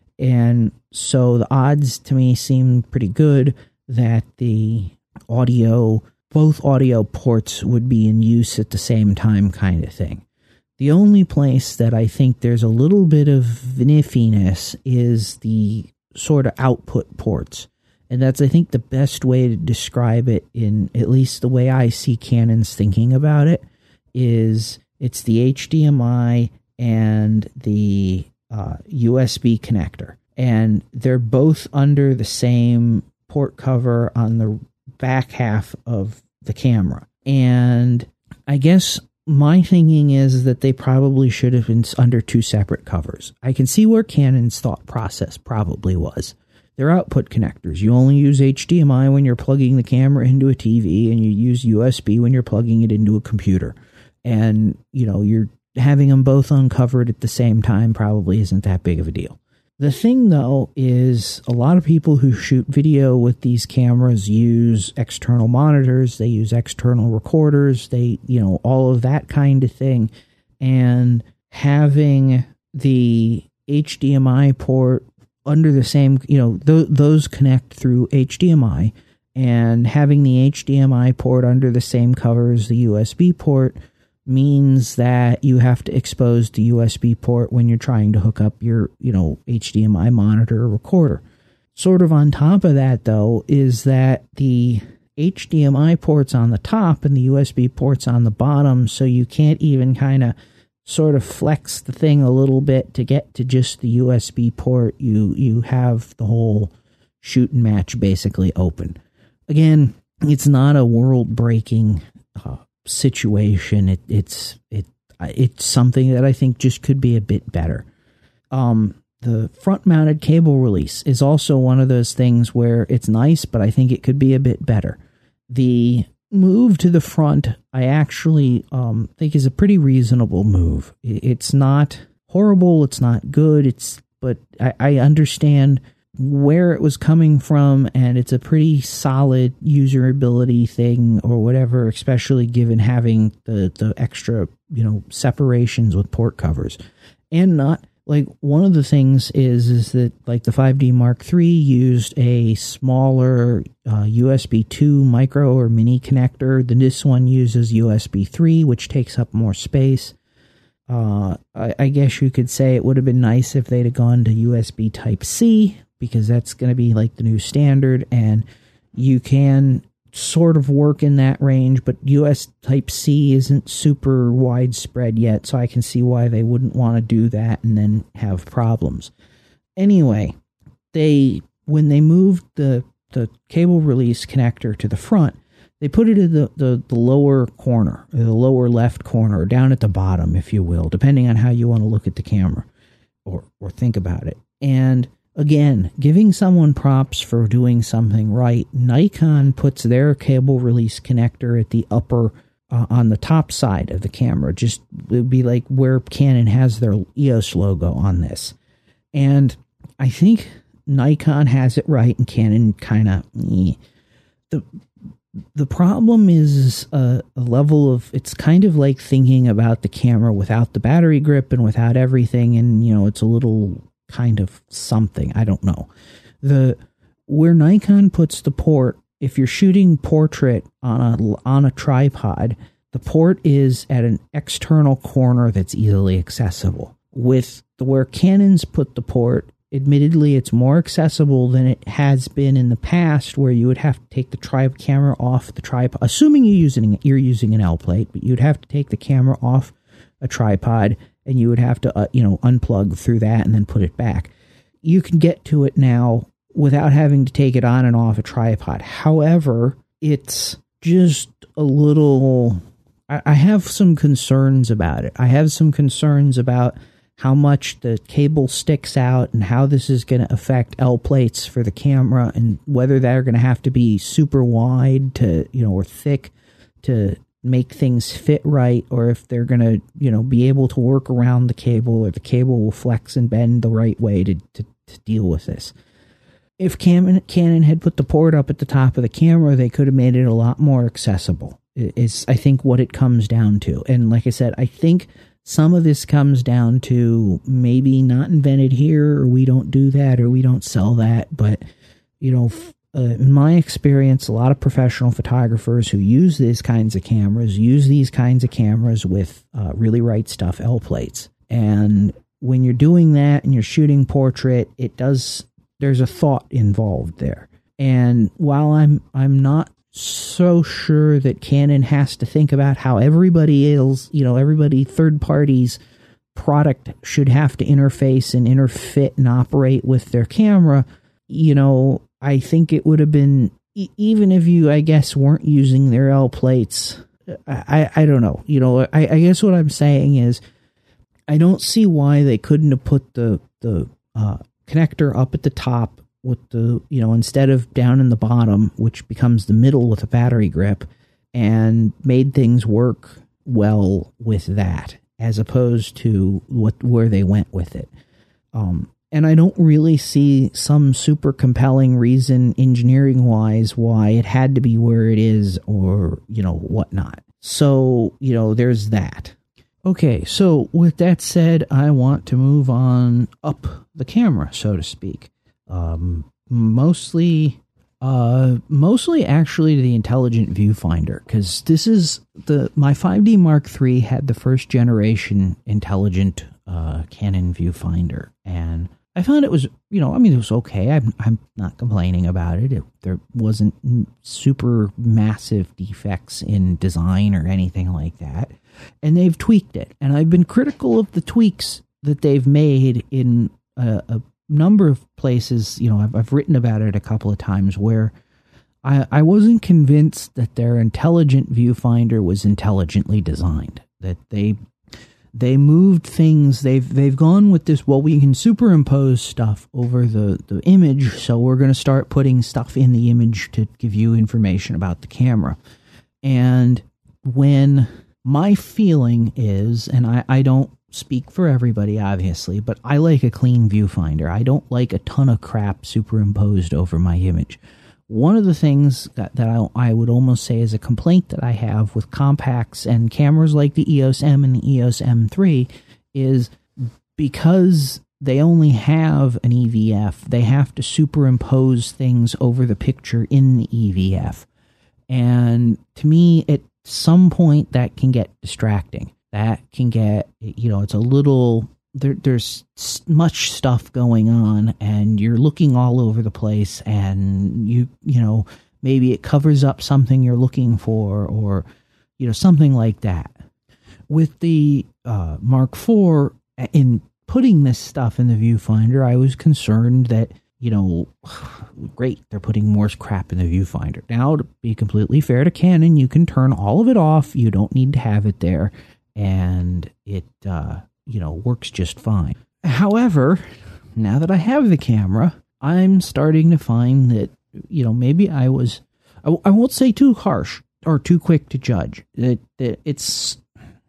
And so the odds to me seem pretty good that the audio, both audio ports would be in use at the same time kind of thing. The only place that I think there's a little bit of niffiness is the sort of output ports. And that's, I think, the best way to describe it, in at least the way I see Canon's thinking about it, is it's the H D M I and the uh, U S B connector. And they're both under the same port cover on the back half of the camera. And I guess my thinking is that they probably should have been under two separate covers. I can see where Canon's thought process probably was. They're output connectors. You only use H D M I when you're plugging the camera into a T V, and you use U S B when you're plugging it into a computer. And, you know, you're having them both uncovered at the same time probably isn't that big of a deal. The thing, though, is a lot of people who shoot video with these cameras use external monitors. They use external recorders. They, you know, all of that kind of thing. And having the H D M I port under the same, you know, th those connect through H D M I, and having the H D M I port under the same cover as the U S B port means that you have to expose the U S B port when you're trying to hook up your, you know, H D M I monitor or recorder. Sort of on top of that, though, is that the H D M I port's on the top and the U S B port's on the bottom, so you can't even kind of sort of flex the thing a little bit to get to just the U S B port. You you have the whole shoot and match basically open. Again, it's not a world-breaking uh, situation. It, it's it it's something that I think just could be a bit better. Um, the front-mounted cable release is also one of those things where it's nice, but I think it could be a bit better. The move to the front, I actually um, think is a pretty reasonable move. It's not horrible, it's not good, it's but I, I understand where it was coming from, and it's a pretty solid usability thing or whatever, especially given having the, the extra, you know, separations with port covers. And not, like one of the things is is that like the five D Mark three used a smaller uh, U S B two micro or mini connector. Then this one uses U S B three, which takes up more space. Uh, I, I guess you could say it would have been nice if they'd have gone to U S B Type C, because that's going to be like the new standard, and you can sort of work in that range, but U S Type C isn't super widespread yet, so I can see why they wouldn't want to do that and then have problems. Anyway, they when they moved the the cable release connector to the front, they put it in the, the, the lower corner, or the lower left corner, or down at the bottom, if you will, depending on how you want to look at the camera or or think about it. And again, giving someone props for doing something right, Nikon puts their cable release connector at the upper, uh, on the top side of the camera. Just, it would be like where Canon has their E O S logo on this. And I think Nikon has it right, and Canon kind of, eh. The, the problem is a, a level of, it's kind of like thinking about the camera without the battery grip and without everything, and, you know, it's a little kind of something. I don't know. The where Nikon puts the port, if you're shooting portrait on a on a tripod, the port is at an external corner that's easily accessible. With the where Canon's put the port, admittedly it's more accessible than it has been in the past, where you would have to take the tri camera off the tripod, assuming you're using you're using an L plate, but you'd have to take the camera off a tripod, and you would have to, uh, you know, unplug through that and then put it back. You can get to it now without having to take it on and off a tripod. However, it's just a little... I, I have some concerns about it. I have some concerns about how much the cable sticks out and how this is going to affect L plates for the camera, and whether they're going to have to be super wide to, you know, or thick to make things fit right, or if they're going to, you know, be able to work around the cable, or the cable will flex and bend the right way to, to, to deal with this. If Canon, Canon had put the port up at the top of the camera, they could have made it a lot more accessible, is I think what it comes down to. And like I said, I think some of this comes down to maybe not invented here, or we don't do that, or we don't sell that. But, you know, Uh, in my experience, a lot of professional photographers who use these kinds of cameras use these kinds of cameras with uh, really right stuff L plates. And when you're doing that and you're shooting portrait, it does, there's a thought involved there. And while I'm I'm not so sure that Canon has to think about how everybody else, you know, everybody third parties product should have to interface and interfit and operate with their camera, you know, I think it would have been, even if you, I guess, weren't using their L plates, I, I don't know. You know, I, I guess what I'm saying is, I don't see why they couldn't have put the, the uh, connector up at the top with the, you know, instead of down in the bottom, which becomes the middle with a battery grip, and made things work well with that, as opposed to what where they went with it. Um, And I don't really see some super compelling reason engineering-wise why it had to be where it is, or, you know, whatnot. So, you know, there's that. Okay, so with that said, I want to move on up the camera, so to speak. Um, mostly, uh, mostly actually to the intelligent viewfinder, because this is the, my five D Mark three had the first generation intelligent uh, Canon viewfinder, and I found it was, you know, I mean, it was okay. I'm, I'm not complaining about it. it. There wasn't super massive defects in design or anything like that. And they've tweaked it. And I've been critical of the tweaks that they've made in a, a number of places. You know, I've, I've written about it a couple of times, where I, I wasn't convinced that their intelligent viewfinder was intelligently designed, that they... They moved things, they've they've gone with this, well, we can superimpose stuff over the, the image, so we're going to start putting stuff in the image to give you information about the camera. And when my feeling is, and I, I don't speak for everybody, obviously, but I like a clean viewfinder. I don't like a ton of crap superimposed over my image. One of the things that, that I, I would almost say is a complaint that I have with compacts and cameras like the E O S M and the E O S M three is because they only have an E V F, they have to superimpose things over the picture in the E V F. And to me, at some point, that can get distracting. That can get, you know, it's a little, there, there's much stuff going on, and you're looking all over the place, and you, you know, maybe it covers up something you're looking for, or, you know, something like that. With the uh, Mark four, in putting this stuff in the viewfinder, I was concerned that, you know, great, they're putting more crap in the viewfinder. Now, to be completely fair to Canon, you can turn all of it off. You don't need to have it there, and it, uh, you know, works just fine. However, now that I have the camera, I'm starting to find that, you know, maybe I was, I, I won't say too harsh or too quick to judge. That, that it's,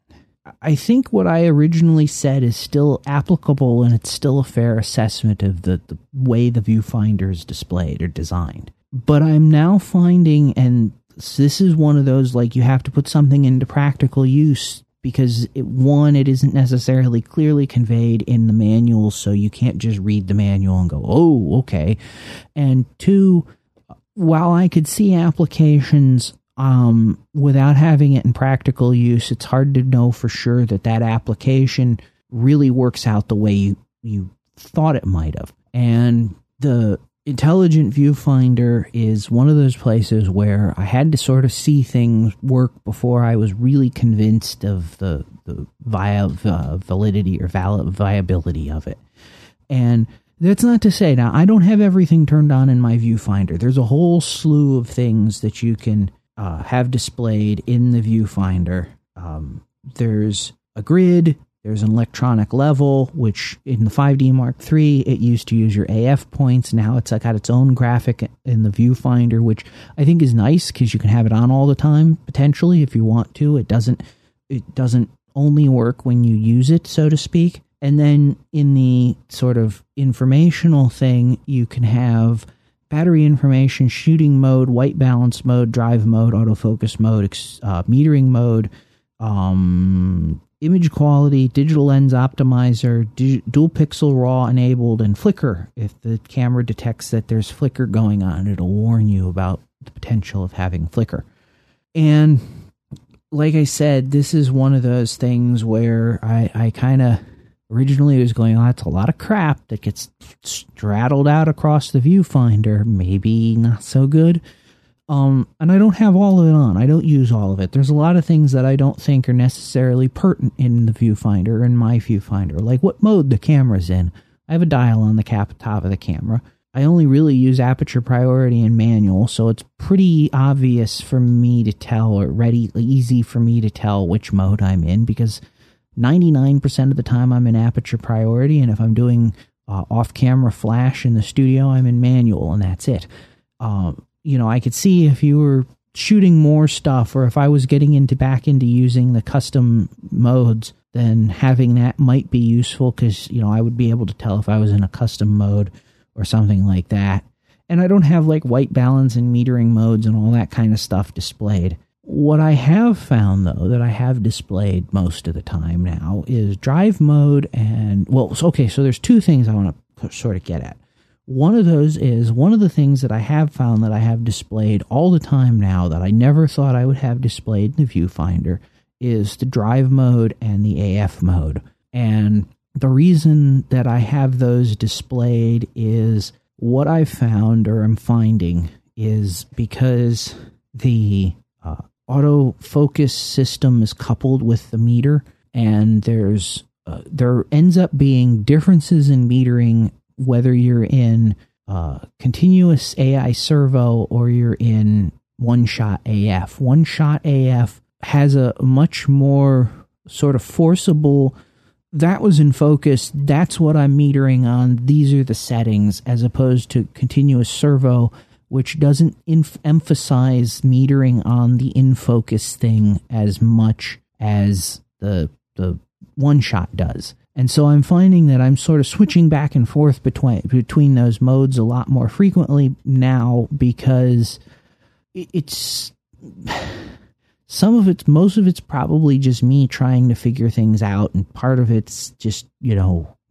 I think what I originally said is still applicable, and it's still a fair assessment of the, the way the viewfinder is displayed or designed. But I'm now finding, and this is one of those, like, you have to put something into practical use, because it, one, it isn't necessarily clearly conveyed in the manual, so you can't just read the manual and go, oh, okay. And two, while I could see applications Um, without having it in practical use, it's hard to know for sure that that application really works out the way you, you thought it might have. And the Intelligent Viewfinder is one of those places where I had to sort of see things work before I was really convinced of the, the via, uh, validity or val- viability of it. And that's not to say, now, I don't have everything turned on in my viewfinder. There's a whole slew of things that you can Uh, have displayed in the viewfinder. Um, there's a grid, there's an electronic level, which in the five D Mark three, it used to use your A F points. Now it's got its own graphic in the viewfinder, which I think is nice because you can have it on all the time, potentially, if you want to. It doesn't, it doesn't only work when you use it, so to speak. And then in the sort of informational thing, you can have battery information, shooting mode, white balance mode, drive mode, autofocus mode, uh, metering mode, um, image quality, digital lens optimizer, di- dual pixel raw enabled, and flicker. If the camera detects that there's flicker going on, it'll warn you about the potential of having flicker. And like I said, this is one of those things where I, I kind of originally was going, oh, that's a lot of crap that gets straddled out across the viewfinder. Maybe not so good. Um, and I don't have all of it on. I don't use all of it. There's a lot of things that I don't think are necessarily pertinent in the viewfinder, in my viewfinder, like what mode the camera's in. I have a dial on the cap top of the camera. I only really use aperture priority and manual, so it's pretty obvious for me to tell, or ready, easy for me to tell which mode I'm in, because ninety-nine percent of the time I'm in aperture priority, and if I'm doing uh, off-camera flash in the studio, I'm in manual, and that's it. Uh, you know, I could see if you were shooting more stuff, or if I was getting into back into using the custom modes, then having that might be useful, because, you know, I would be able to tell if I was in a custom mode or something like that. And I don't have, like, white balance and metering modes and all that kind of stuff displayed. What I have found, though, that I have displayed most of the time now is drive mode and, well, okay, so there's two things I want to sort of get at. One of those is, one of the things that I have found that I have displayed all the time now that I never thought I would have displayed in the viewfinder is the drive mode and the A F mode. And the reason that I have those displayed is what I've found, or I'm finding, is because the uh, autofocus system is coupled with the meter, and there's uh, there ends up being differences in metering whether you're in uh, continuous A I servo or you're in one-shot A F. One-shot A F has a much more sort of forcible, that was in focus, that's what I'm metering on, these are the settings, as opposed to continuous servo, which doesn't inf- emphasize metering on the in-focus thing as much as the the one-shot does. And so I'm finding that I'm sort of switching back and forth between between those modes a lot more frequently now, because it's some of it's, most of it's probably just me trying to figure things out, and part of it's just, you know,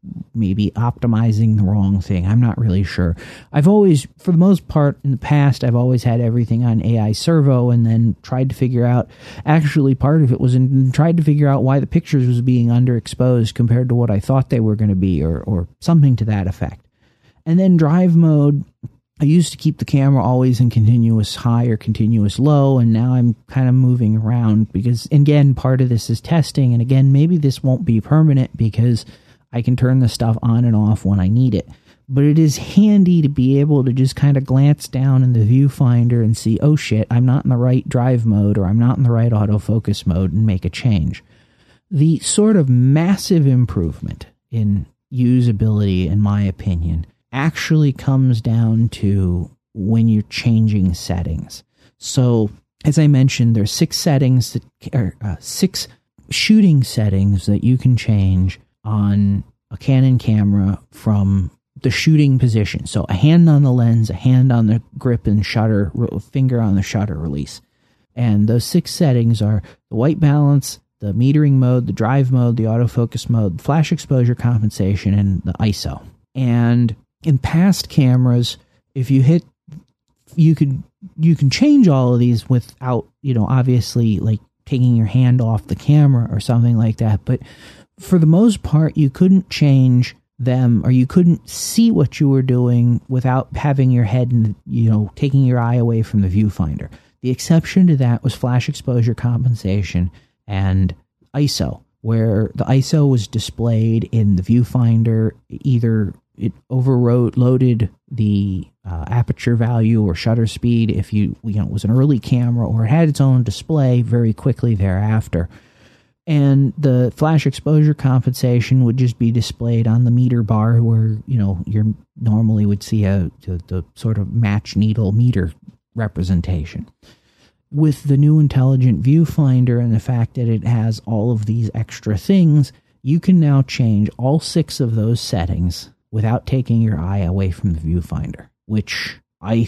maybe optimizing the wrong thing. I'm not really sure. I've always, for the most part, in the past, I've always had everything on A I servo and then tried to figure out, actually part of it was in, tried to figure out why the pictures was being underexposed compared to what I thought they were going to be, or, or something to that effect. And then drive mode, I used to keep the camera always in continuous high or continuous low, and now I'm kind of moving around because, again, part of this is testing, and again, maybe this won't be permanent because I can turn the stuff on and off when I need it. But it is handy to be able to just kind of glance down in the viewfinder and see, oh shit, I'm not in the right drive mode, or I'm not in the right autofocus mode, and make a change. The sort of massive improvement in usability, in my opinion, actually comes down to when you're changing settings. So, as I mentioned, there's six settings that, or uh, six shooting settings that you can change on a Canon camera from the shooting position. So, a hand on the lens, a hand on the grip and shutter, finger on the shutter release. And those six settings are the white balance, the metering mode, the drive mode, the autofocus mode, flash exposure compensation, and the I S O. And in past cameras, if you hit, you could you can change all of these without, you know, obviously like taking your hand off the camera or something like that. But for the most part, you couldn't change them, or you couldn't see what you were doing without having your head and, you know, taking your eye away from the viewfinder. The exception to that was flash exposure compensation and I S O, where the I S O was displayed in the viewfinder. Either it overrode loaded the uh, aperture value or shutter speed if you you know it was an early camera, or it had its own display very quickly thereafter. And the flash exposure compensation would just be displayed on the meter bar, where you know you normally would see a the, the sort of match needle meter representation. With the new intelligent viewfinder and the fact that it has all of these extra things, you can now change all six of those settings without taking your eye away from the viewfinder, which I'm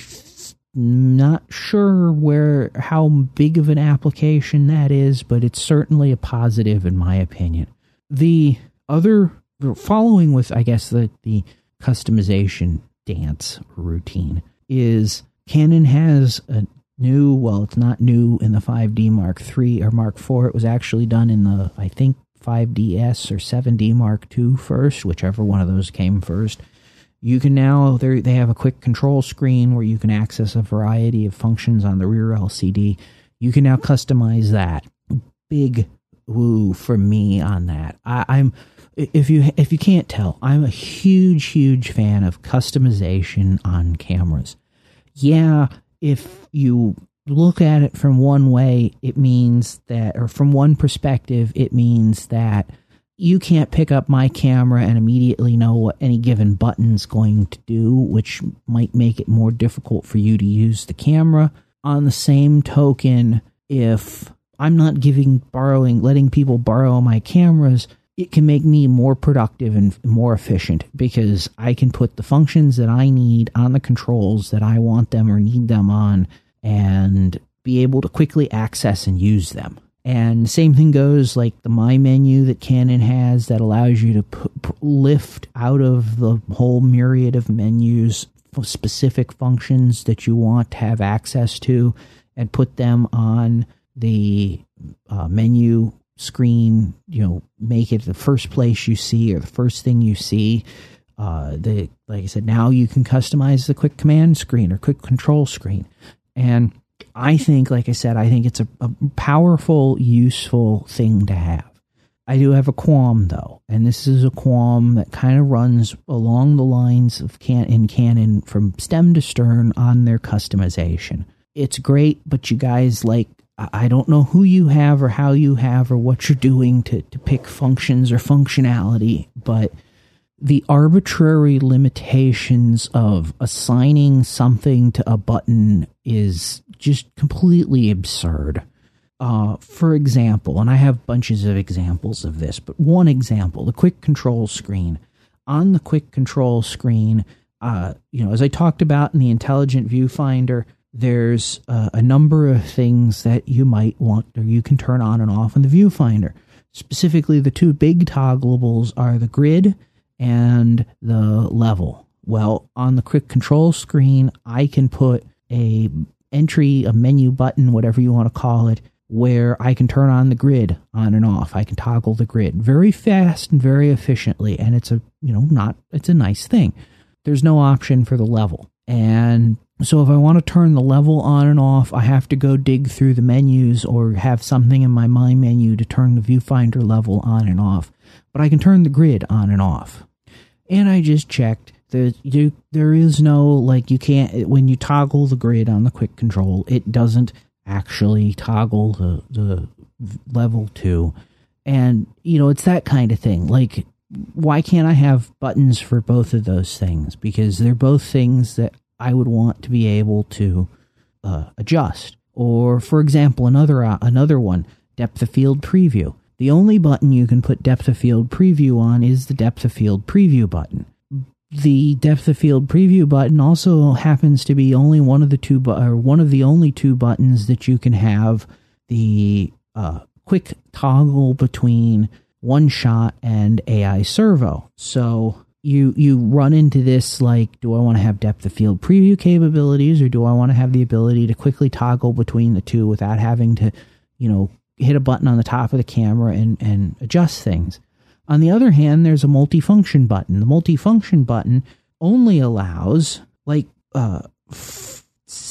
not sure where how big of an application that is, but it's certainly a positive in my opinion. The other, following with, I guess, the, the customization dance routine, is Canon has a new, well, it's not new in the five D Mark three or Mark four. It was actually done in the, I think, five D S or seven D Mark two first, whichever one of those came first. You can now, they have a quick control screen where you can access a variety of functions on the rear L C D. You can now customize that. Big woo for me on that. I, I'm, if you if you can't tell, I'm a huge, huge fan of customization on cameras. Yeah, if you look at it from one way, it means that, or from one perspective, it means that you can't pick up my camera and immediately know what any given button's going to do, which might make it more difficult for you to use the camera. On the same token, if I'm not giving, borrowing, letting people borrow my cameras, it can make me more productive and more efficient because I can put the functions that I need on the controls that I want them or need them on and be able to quickly access and use them. And the same thing goes like the My menu that Canon has that allows you to p- p- lift out of the whole myriad of menus specific functions that you want to have access to and put them on the uh, menu screen, you know, make it the first place you see or the first thing you see. Uh, the like I said, now you can customize the quick command screen or quick control screen. And I think, like I said, I think it's a, a powerful, useful thing to have. I do have a qualm, though, and this is a qualm that kind of runs along the lines of can in Canon from stem to stern on their customization. It's great, but you guys, like, I don't know who you have or how you have or what you're doing to, to pick functions or functionality, but the arbitrary limitations of assigning something to a button is just completely absurd. Uh, for example, and I have bunches of examples of this, but one example, the quick control screen. On the quick control screen, uh, you know, as I talked about in the intelligent viewfinder, there's uh, a number of things that you might want or you can turn on and off in the viewfinder. Specifically, the two big toggleables are the grid and the level. Well, on the quick control screen, I can put a entry, a menu button, whatever you want to call it, where I can turn on the grid on and off. I can toggle the grid very fast and very efficiently, and it's a, you know, not, it's a nice thing. There's no option for the level. And so if I want to turn the level on and off, I have to go dig through the menus or have something in my My menu to turn the viewfinder level on and off. But I can turn the grid on and off. And I just checked that you, there is no, like, you can't, when you toggle the grid on the quick control, it doesn't actually toggle the, the level to. And, you know, it's that kind of thing. Like, why can't I have buttons for both of those things? Because they're both things that I would want to be able to uh, adjust. Or, for example, another uh, another one, depth of field preview. The only button you can put depth of field preview on is the depth of field preview button. The depth of field preview button also happens to be only one of the two, bu- or one of the only two buttons that you can have the uh, quick toggle between one shot and A I servo. So you you run into this, like, do I want to have depth of field preview capabilities, or do I want to have the ability to quickly toggle between the two without having to, you know, hit a button on the top of the camera and, and adjust things? On the other hand, there's a multifunction button. The multifunction button only allows, like, uh, f-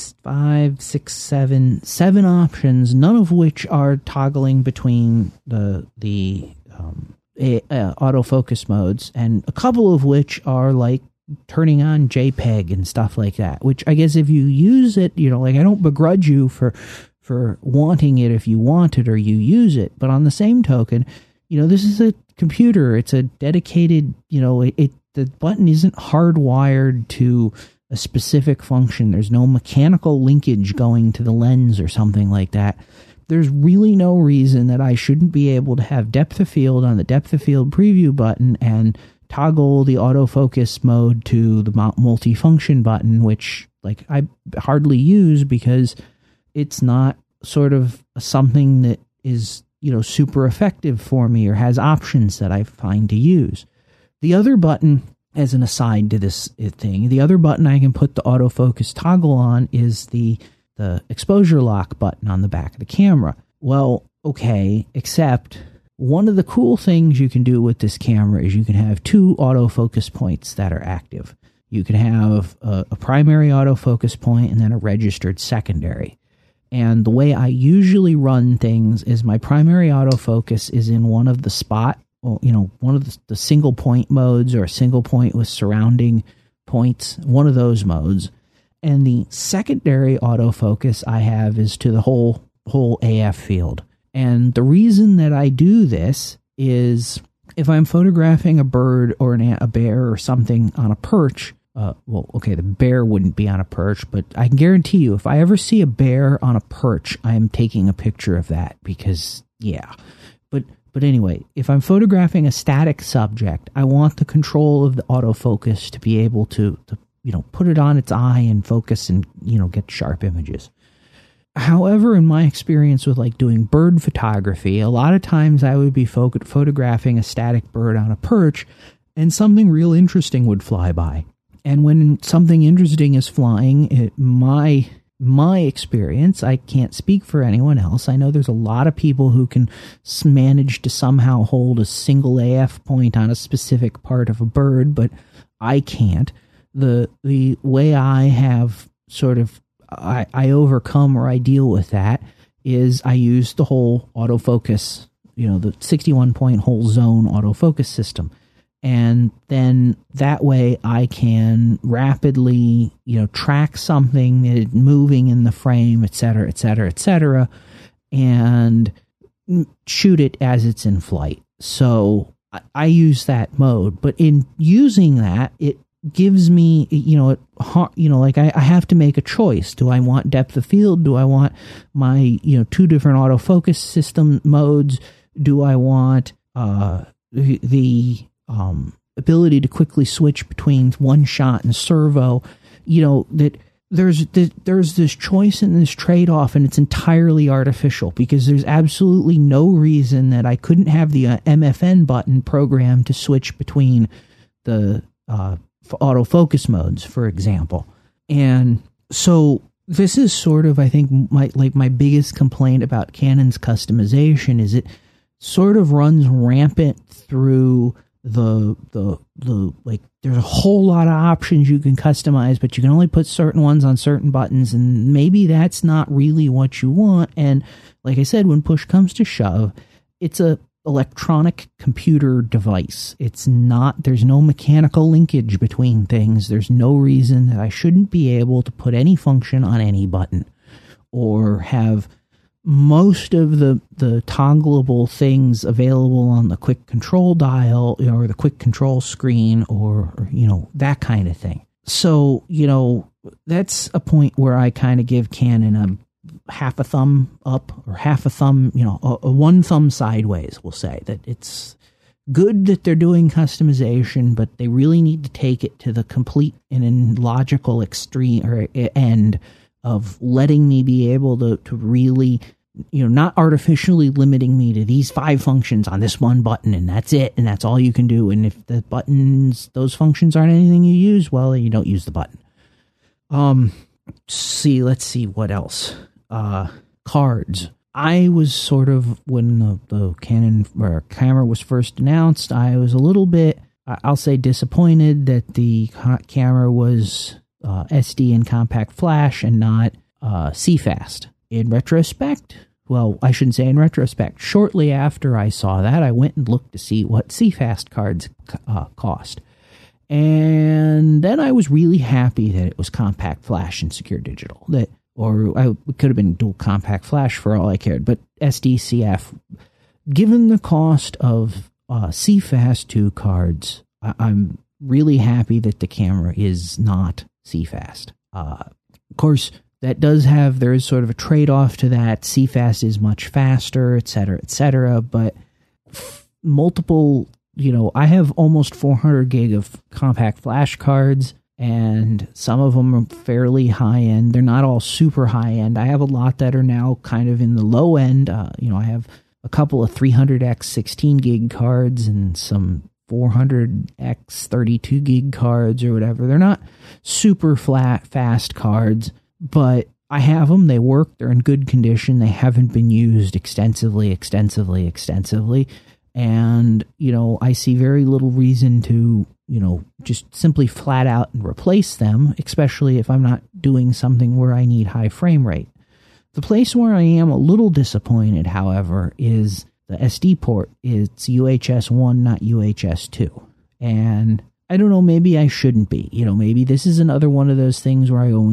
five, six, seven, seven options, none of which are toggling between the the um, a, uh, autofocus modes, and a couple of which are like turning on JPEG and stuff like that. Which I guess if you use it, you know, like, I don't begrudge you for for wanting it if you want it or you use it, but on the same token, you know, this is a computer. It's a dedicated, you know, it, it the button isn't hardwired to a specific function. There's no mechanical linkage going to the lens or something like that. There's really no reason that I shouldn't be able to have depth of field on the depth of field preview button and toggle the autofocus mode to the multifunction button, which, like, I hardly use because it's not sort of something that is, you know, super effective for me or has options that I find to use. The other button, as an aside to this thing, the other button I can put the autofocus toggle on is the the exposure lock button on the back of the camera. Well, okay, except one of the cool things you can do with this camera is you can have two autofocus points that are active. You can have a, a primary autofocus point and then a registered secondary. And the way I usually run things is my primary autofocus is in one of the spot, you know, one of the, the single point modes, or a single point with surrounding points, one of those modes. And the secondary autofocus I have is to the whole whole A F field. And the reason that I do this is if I'm photographing a bird or an, a bear or something on a perch, uh, well, okay, the bear wouldn't be on a perch, but I can guarantee you if I ever see a bear on a perch, I am taking a picture of that because, yeah. But But anyway, if I'm photographing a static subject, I want the control of the autofocus to be able to, to you know, put it on its eye and focus and, you know, get sharp images. However, in my experience with, like, doing bird photography, a lot of times I would be pho- photographing a static bird on a perch and something real interesting would fly by. And when something interesting is flying, it, my my experience, I can't speak for anyone else. I know there's a lot of people who can manage to somehow hold a single A F point on a specific part of a bird, but I can't. The the way I have sort of, I, I overcome or I deal with that is I use the whole autofocus, you know, the sixty-one point whole zone autofocus system. And then that way I can rapidly, you know, track something that is moving in the frame, et cetera, et cetera, et cetera, and shoot it as it's in flight. So I, I use that mode, but in using that, it gives me, you know, it, you know, like I, I have to make a choice. Do I want depth of field? Do I want my, you know, two different autofocus system modes? Do I want uh, the, the um, ability to quickly switch between one shot and servo? You know, that there's there's this choice and this trade-off, and it's entirely artificial because there's absolutely no reason that I couldn't have the uh, M F N button programmed to switch between the uh, autofocus modes, for example. And so this is sort of, I think, my like my biggest complaint about Canon's customization is it sort of runs rampant through the the the like there's a whole lot of options you can customize, but you can only put certain ones on certain buttons, and maybe that's not really what you want. And like I said, when push comes to shove, it's a electronic computer device. It's not, there's no mechanical linkage between things. There's no reason that I shouldn't be able to put any function on any button or have most of the, the toggleable things available on the quick control dial or the quick control screen or, or, you know, that kind of thing. So, you know, that's a point where I kind of give Canon a half a thumb up or half a thumb, you know, a, a one thumb sideways, we'll say. That it's good that they're doing customization, but they really need to take it to the complete and illogical extreme or end of letting me be able to, to really, you know, not artificially limiting me to these five functions on this one button and that's it and that's all you can do. And if the buttons, those functions aren't anything you use, well, you don't use the button. Um, see, let's see what else. Uh, cards. I was sort of, when the, the Canon or camera was first announced, I was a little bit, I'll say, disappointed that the camera was uh, S D and compact flash and not uh, C FAST. In retrospect, well, I shouldn't say in retrospect, shortly after I saw that, I went and looked to see what C FAST cards uh, cost. And then I was really happy that it was compact flash and secure digital. That, or I, it could have been dual compact flash for all I cared, but S D C F. Given the cost of uh, C FAST two cards, I, I'm really happy that the camera is not C FAST. Uh, of course, that does have, there is sort of a trade-off to that. C FAST is much faster, et cetera, et cetera, but f- multiple, you know, I have almost four hundred gig of compact flash cards, and some of them are fairly high-end. They're not all super high-end. I have a lot that are now kind of in the low end. Uh, you know, I have a couple of three hundred X sixteen gig cards and some four hundred X thirty-two gig cards or whatever. They're not super flat, fast cards, but I have them. They work. They're in good condition. They haven't been used extensively, extensively, extensively. And, you know, I see very little reason to, you know, just simply flat out and replace them, especially if I'm not doing something where I need high frame rate. The place where I am a little disappointed, however, is the S D port. It's U H S one, not U H S two. And I don't know, maybe I shouldn't be. You know, maybe this is another one of those things where I go,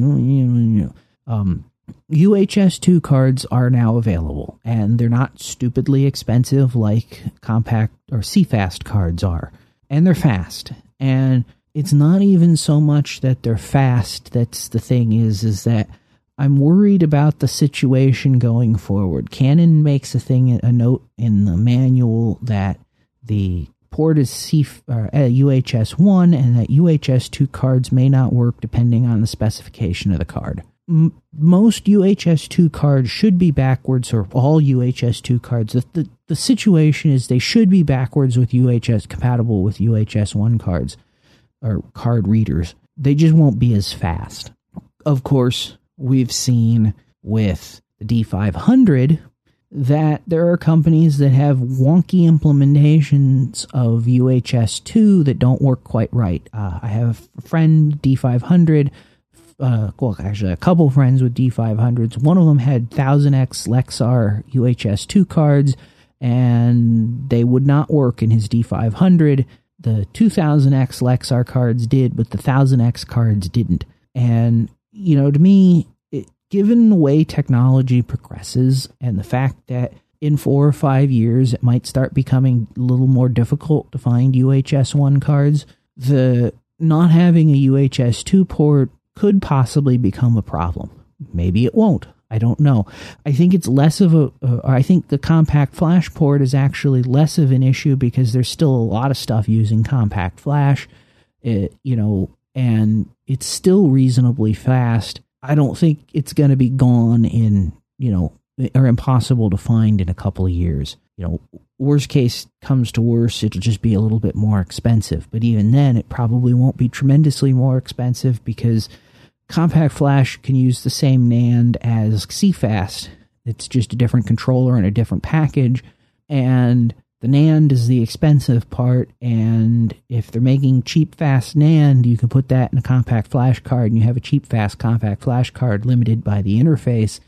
um, U H S two cards are now available, and they're not stupidly expensive like compact or C FAST cards are. And they're fast. And it's not even so much that they're fast. That's the thing is, is that I'm worried about the situation going forward. Canon makes a thing, a note in the manual that the port is C, uh, U H S one and that U H S two cards may not work depending on the specification of the card. M- most U H S two cards should be backwards, or all U H S two cards. The, the, the situation is they should be backwards with U H S, compatible with U H S one cards or card readers. They just won't be as fast. Of course, we've seen with the D five hundred that there are companies that have wonky implementations of U H S two that don't work quite right. Uh, I have a friend, D five hundred, uh, well, actually a couple friends with D five hundreds. One of them had one thousand X Lexar U H S two cards, and they would not work in his D five hundred. The two thousand X Lexar cards did, but the one thousand X cards didn't. And, you know, to me, it, given the way technology progresses and the fact that in four or five years it might start becoming a little more difficult to find U H S one cards, the not having a U H S two port could possibly become a problem. Maybe it won't. I don't know. I think it's less of a, uh, I think the compact flash port is actually less of an issue because there's still a lot of stuff using compact flash, it, you know, and it's still reasonably fast. I don't think it's going to be gone in, you know, or impossible to find in a couple of years. you know, worst case comes to worst, it'll just be a little bit more expensive. But even then, it probably won't be tremendously more expensive because Compact Flash can use the same NAND as C FAST. It's just a different controller and a different package. And the NAND is the expensive part. And if they're making cheap, fast NAND, you can put that in a Compact Flash card and you have a cheap, fast Compact Flash card limited by the interface.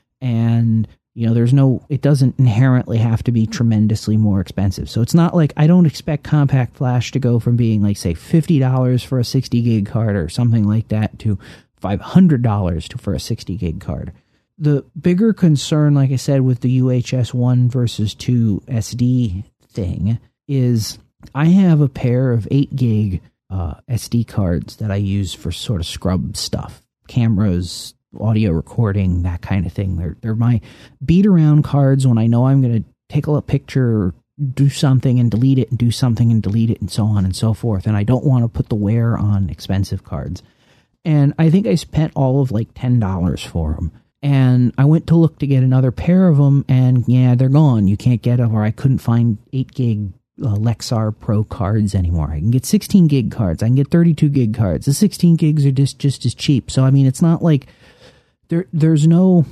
And you know, there's no, it doesn't inherently have to be tremendously more expensive. So it's not like, I don't expect Compact Flash to go from being like, say, fifty dollars for a sixty gig card or something like that to five hundred dollars to, for a sixty gig card. The bigger concern, like I said, with the U H S one versus two S D thing is I have a pair of eight gig uh, S D cards that I use for sort of scrub stuff, cameras, audio recording, that kind of thing. They're, they're my beat around cards when I know I'm going to take a picture or do something and delete it and do something and delete it and so on and so forth. And I don't want to put the wear on expensive cards. And I think I spent all of like ten dollars for them. And I went to look to get another pair of them and yeah, they're gone. You can't get them, or I couldn't find eight gig uh, Lexar Pro cards anymore. I can get sixteen gig cards. I can get thirty-two gig cards. The sixteen gigs are just, just as cheap. So, I mean, it's not like There, there's no,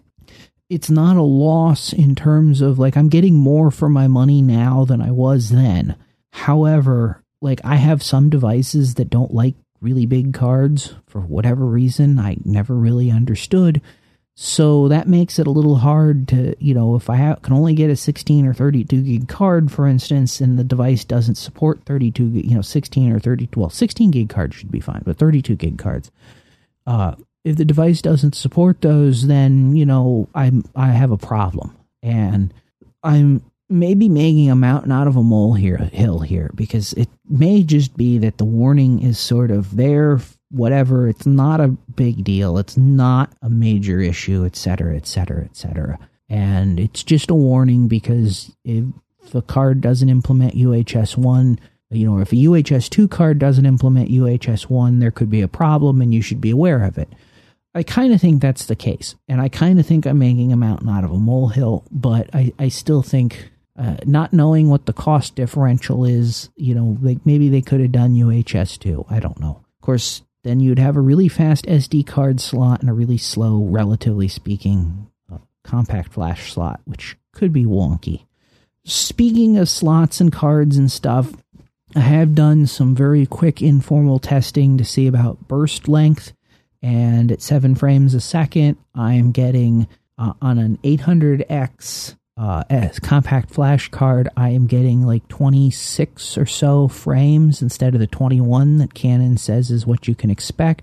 it's not a loss in terms of like, I'm getting more for my money now than I was then. However, like I have some devices that don't like really big cards for whatever reason. I never really understood. So that makes it a little hard to, you know, if I have, can only get a sixteen or thirty-two gig card, for instance, and the device doesn't support thirty-two, you know, sixteen or thirty, well, sixteen gig cards should be fine, but thirty-two gig cards, uh, if the device doesn't support those, then, you know, I'm, I have a problem. And I'm maybe making a mountain out of a molehill here, because it may just be that the warning is sort of there, whatever. It's not a big deal. It's not a major issue, et cetera, et cetera, et cetera. And it's just a warning because if the card doesn't implement U H S one, you know, if a U H S two card doesn't implement U H S one, there could be a problem and you should be aware of it. I kind of think that's the case, and I kind of think I'm making a mountain out of a molehill, but I, I still think, uh, not knowing what the cost differential is, you know, like maybe they could have done U H S two. I don't know. Of course, then you'd have a really fast S D card slot and a really slow, relatively speaking, uh, Compact Flash slot, which could be wonky. Speaking of slots and cards and stuff, I have done some very quick informal testing to see about burst length. And at seven frames a second, I'm getting uh, on an eight hundred X uh, S Compact Flash card, I am getting like twenty-six or so frames instead of the twenty-one that Canon says is what you can expect.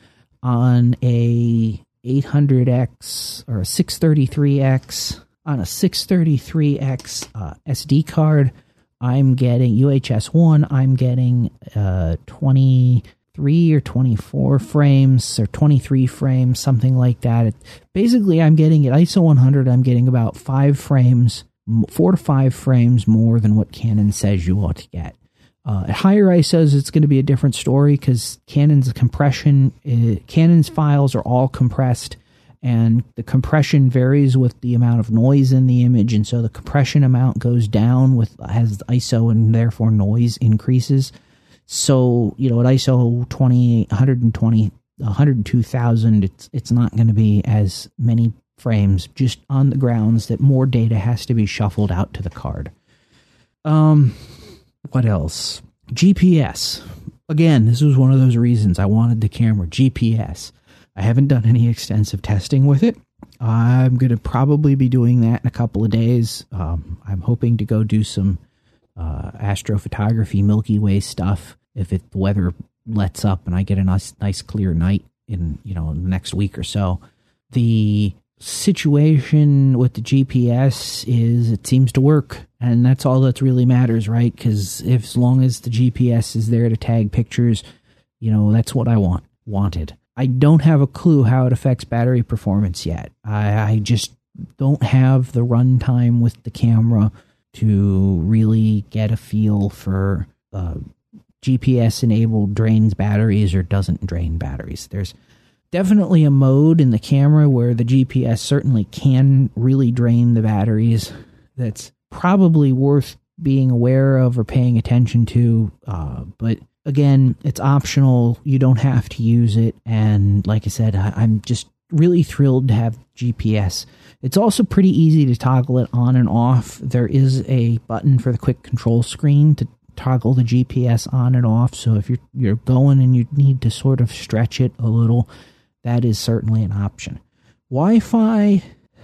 On a eight hundred X or a six thirty-three X, on a six thirty-three X uh, S D card, I'm getting U H S one, I'm getting uh, twenty three or twenty-four frames or twenty-three frames, something like that. It, basically, I'm getting at I S O one hundred, I'm getting about five frames, four to five frames more than what Canon says you ought to get. Uh, at higher I S Os, it's going to be a different story because Canon's compression, uh, Canon's files are all compressed, and the compression varies with the amount of noise in the image, and so the compression amount goes down with as I S O, and therefore noise increases. So, you know, at I S O twenty, one twenty, one hundred two thousand, it's it's not going to be as many frames, just on the grounds that more data has to be shuffled out to the card. Um, what else? G P S. Again, this was one of those reasons I wanted the camera. G P S. I haven't done any extensive testing with it. I'm going to probably be doing that in a couple of days. Um, I'm hoping to go do some Uh, astrophotography, Milky Way stuff if it, the weather lets up and I get a nice, nice clear night in, you know, in the next week or so. The situation with the G P S is it seems to work, and that's all that really matters, right? Because if as long as the G P S is there to tag pictures, you know, that's what I want, wanted. I don't have a clue how it affects battery performance yet. I, I just don't have the runtime with the camera to really get a feel for uh, G P S-enabled drains batteries or doesn't drain batteries. There's definitely a mode in the camera where the G P S certainly can really drain the batteries. That's probably worth being aware of or paying attention to. Uh, but again, it's optional. You don't have to use it. And like I said, I, I'm just really thrilled to have G P S. It's also pretty easy to toggle it on and off. There is a button for the quick control screen to toggle the G P S on and off. So if you're you're going and you need to sort of stretch it a little, that is certainly an option. Wi-Fi,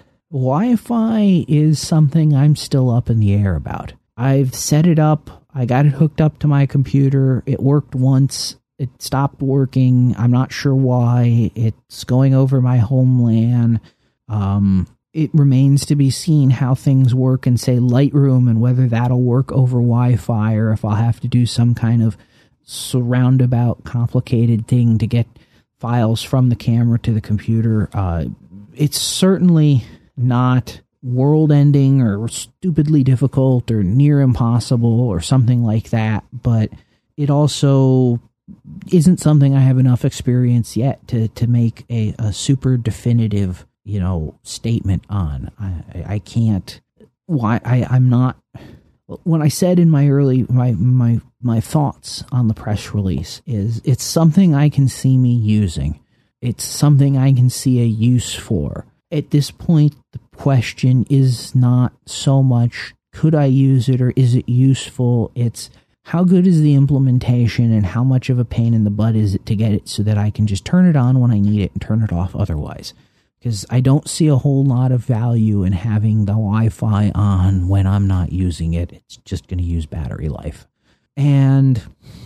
Wi-Fi is something I'm still up in the air about. I've set it up. I got it hooked up to my computer. It worked once. It stopped working. I'm not sure why. It's going over my home LAN. Um, it remains to be seen how things work in, say, Lightroom, and whether that'll work over Wi-Fi, or if I'll have to do some kind of roundabout complicated thing to get files from the camera to the computer. Uh, it's certainly not world-ending or stupidly difficult or near impossible or something like that, but it also isn't something I have enough experience yet to, to make a, a super definitive, you know, statement on. I, I can't, why I, I'm not, when I said in my early, my, my, my thoughts on the press release is it's something I can see me using. It's something I can see a use for. At this point, the question is not so much, could I use it or is it useful? It's, how good is the implementation and how much of a pain in the butt is it to get it so that I can just turn it on when I need it and turn it off otherwise? Because I don't see a whole lot of value in having the Wi-Fi on when I'm not using it. It's just going to use battery life. And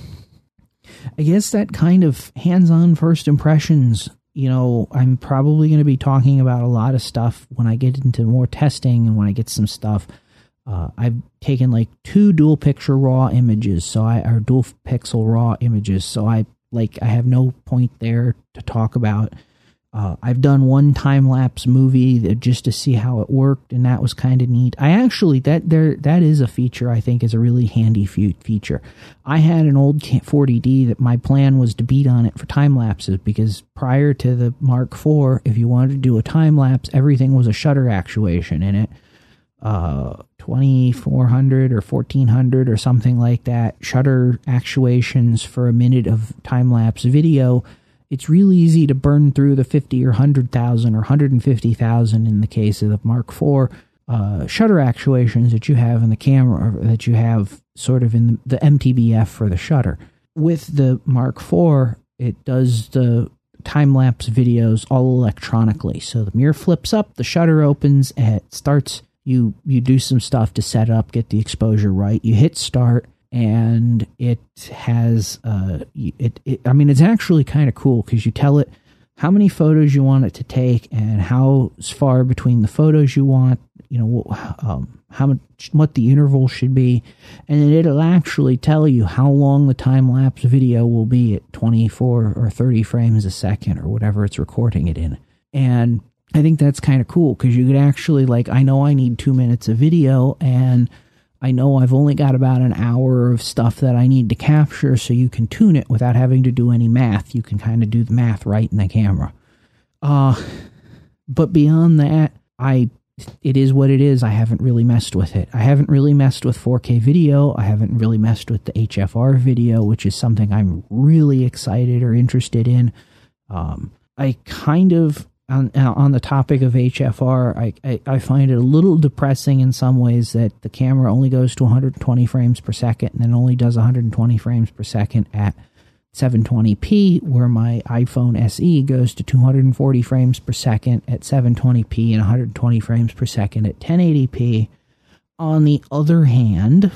I guess that kind of hands-on first impressions, you know, I'm probably going to be talking about a lot of stuff when I get into more testing and when I get some stuff. Uh, I've taken like two dual picture raw images, so I are dual pixel raw images, so I like I have no point there to talk about. Uh, I've done one time lapse movie that, just to see how it worked, and that was kind of neat. I actually that there that is a feature I think is a really handy feature. I had an old forty D that my plan was to beat on it for time lapses, because prior to the Mark four, if you wanted to do a time lapse, everything was a shutter actuation in it. Uh, twenty-four hundred or fourteen hundred or something like that, shutter actuations for a minute of time-lapse video. It's really easy to burn through the fifty or one hundred thousand or one hundred fifty thousand in the case of the Mark four uh, shutter actuations that you have in the camera, or that you have sort of in the, the M T B F for the shutter. With the Mark four, it does the time-lapse videos all electronically. So the mirror flips up, the shutter opens, and it starts. You you do some stuff to set up, get the exposure right. You hit start, and it has uh it, it I mean, it's actually kind of cool because you tell it how many photos you want it to take and how far between the photos you want, you know, um, how much, what the interval should be, and then it'll actually tell you how long the time lapse video will be at twenty-four or thirty frames a second or whatever it's recording it in. And I think that's kind of cool because you could actually, like, I know I need two minutes of video and I know I've only got about an hour of stuff that I need to capture, so you can tune it without having to do any math. You can kind of do the math right in the camera. Uh, but beyond that, I it is what it is. I haven't really messed with it. I haven't really messed with four K video. I haven't really messed with the H F R video, which is something I'm really excited or interested in. Um, I kind of... On, on the topic of H F R, I, I, I find it a little depressing in some ways that the camera only goes to one hundred twenty frames per second and then only does one hundred twenty frames per second at seven twenty p, where my iPhone S E goes to two hundred forty frames per second at seven twenty p and one hundred twenty frames per second at ten eighty p. On the other hand,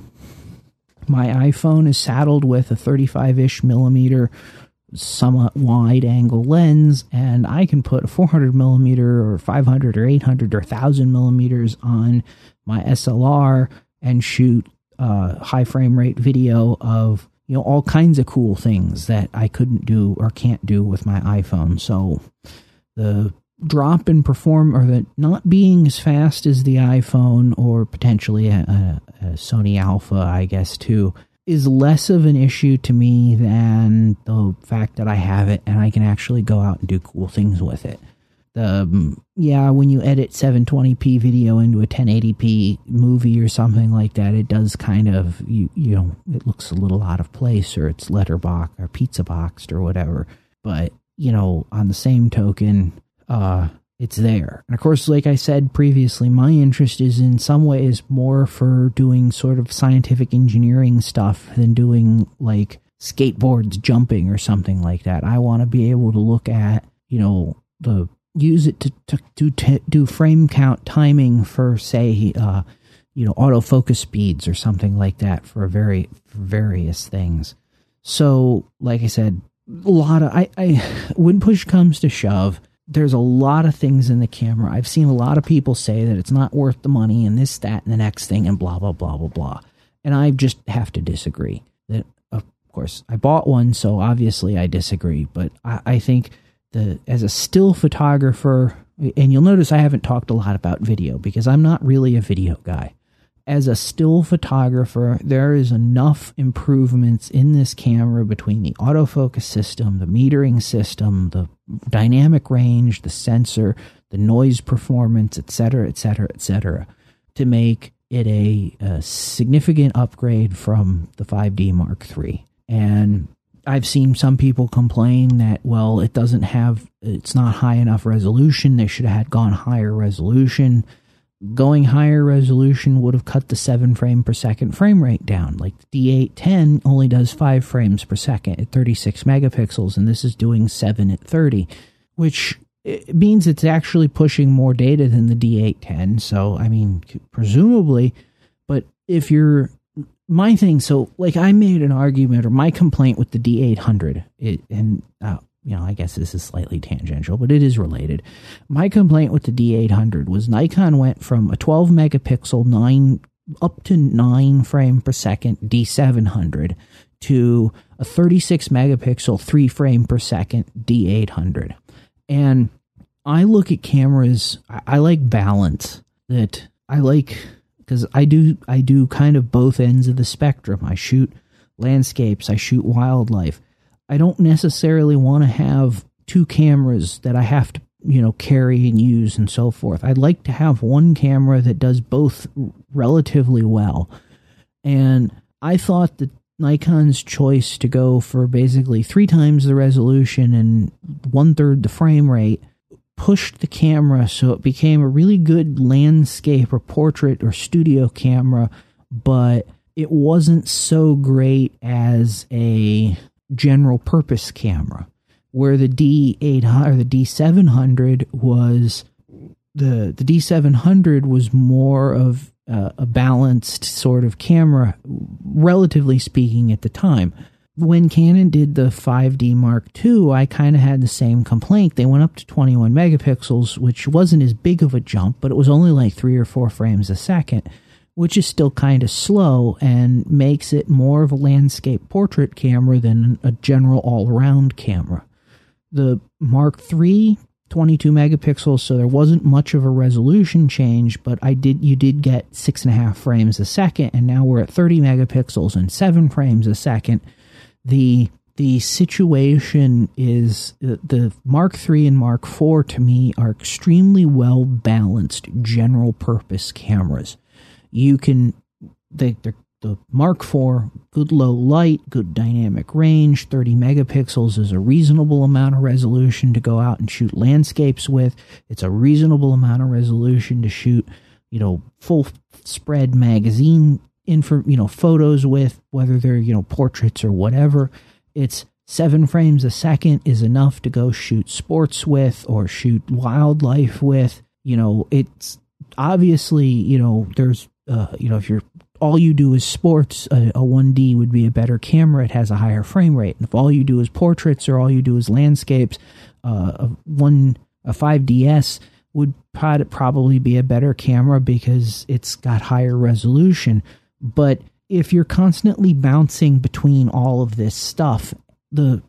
my iPhone is saddled with a thirty-five-ish millimeter somewhat wide angle lens, and I can put a four hundred millimeter or five hundred or eight hundred or one thousand millimeters on my S L R and shoot uh, high frame rate video of, you know, all kinds of cool things that I couldn't do or can't do with my iPhone. So the drop in perform, or the not being as fast as the iPhone, or potentially a, a, a Sony Alpha, I guess, too, is less of an issue to me than the fact that I have it and I can actually go out and do cool things with it. Um, yeah, when you edit seven twenty p video into a ten eighty p movie or something like that, it does kind of, you you know, it looks a little out of place, or it's letterbox or pizza boxed or whatever. But, you know, on the same token, uh, it's there. And of course, like I said previously, my interest is in some ways more for doing sort of scientific engineering stuff than doing like skateboards jumping or something like that. I want to be able to look at, you know, the use it to, to, to, to do frame count timing for, say, uh, you know, autofocus speeds or something like that for very for various things. So, like I said, a lot of I, I when push comes to shove, there's a lot of things in the camera. I've seen a lot of people say that it's not worth the money and this, that, and the next thing and blah, blah, blah, blah, blah. And I just have to disagree. That, of course, I bought one, so obviously I disagree. But I, I think the as a still photographer, and you'll notice I haven't talked a lot about video because I'm not really a video guy. As a still photographer, there is enough improvements in this camera between the autofocus system, the metering system, the dynamic range, the sensor, the noise performance, et cetera, et cetera, et cetera, to make it a, a significant upgrade from the five D Mark three. And I've seen some people complain that, well, it doesn't have, it's not high enough resolution. They should have had gone higher resolution. Going higher resolution would have cut the seven frame per second frame rate down. Like the D eight ten only does five frames per second at thirty-six megapixels, and this is doing seven at thirty, which means it's actually pushing more data than the D eight ten. So, I mean, presumably, but if you're, my thing, so like I made an argument, or my complaint with the D eight hundred, it, and uh, you know, I guess this is slightly tangential, but it is related. My complaint with the D eight hundred was Nikon went from a twelve megapixel, nine up to nine frame per second D seven hundred to a thirty-six megapixel, three frame per second D eight hundred. And I look at cameras, I, I like balance. That I like, because I do, I do kind of both ends of the spectrum. I shoot landscapes, I shoot wildlife. I don't necessarily want to have two cameras that I have to, you know, carry and use and so forth. I'd like to have one camera that does both relatively well. And I thought that Nikon's choice to go for basically three times the resolution and one third the frame rate pushed the camera so it became a really good landscape or portrait or studio camera, but it wasn't so great as a general purpose camera, where the D eight hundred or the D seven hundred was the the D seven hundred was more of uh, a balanced sort of camera, relatively speaking, at the time. When Canon did the five D Mark two, I kind of had the same complaint. They went up to twenty-one megapixels, which wasn't as big of a jump, but it was only like three or four frames a second, which is still kind of slow and makes it more of a landscape portrait camera than a general all-around camera. The Mark three, twenty-two megapixels, so there wasn't much of a resolution change, but I did you did get six and a half frames a second, and now we're at thirty megapixels and seven frames a second. The the situation is uh, the Mark three and Mark four to me are extremely well balanced general purpose cameras. You can, the, the, the Mark four, good low light, good dynamic range, thirty megapixels is a reasonable amount of resolution to go out and shoot landscapes with. It's a reasonable amount of resolution to shoot, you know, full spread magazine info, you know, photos with, whether they're, you know, portraits or whatever. It's seven frames a second is enough to go shoot sports with or shoot wildlife with. You know, it's obviously, you know, there's, Uh, you know, if you're all you do is sports, a, a one D would be a better camera. It has a higher frame rate. And if all you do is portraits or all you do is landscapes, uh, a one a five D S would probably be a better camera because it's got higher resolution. But if you're constantly bouncing between all of this stuff, the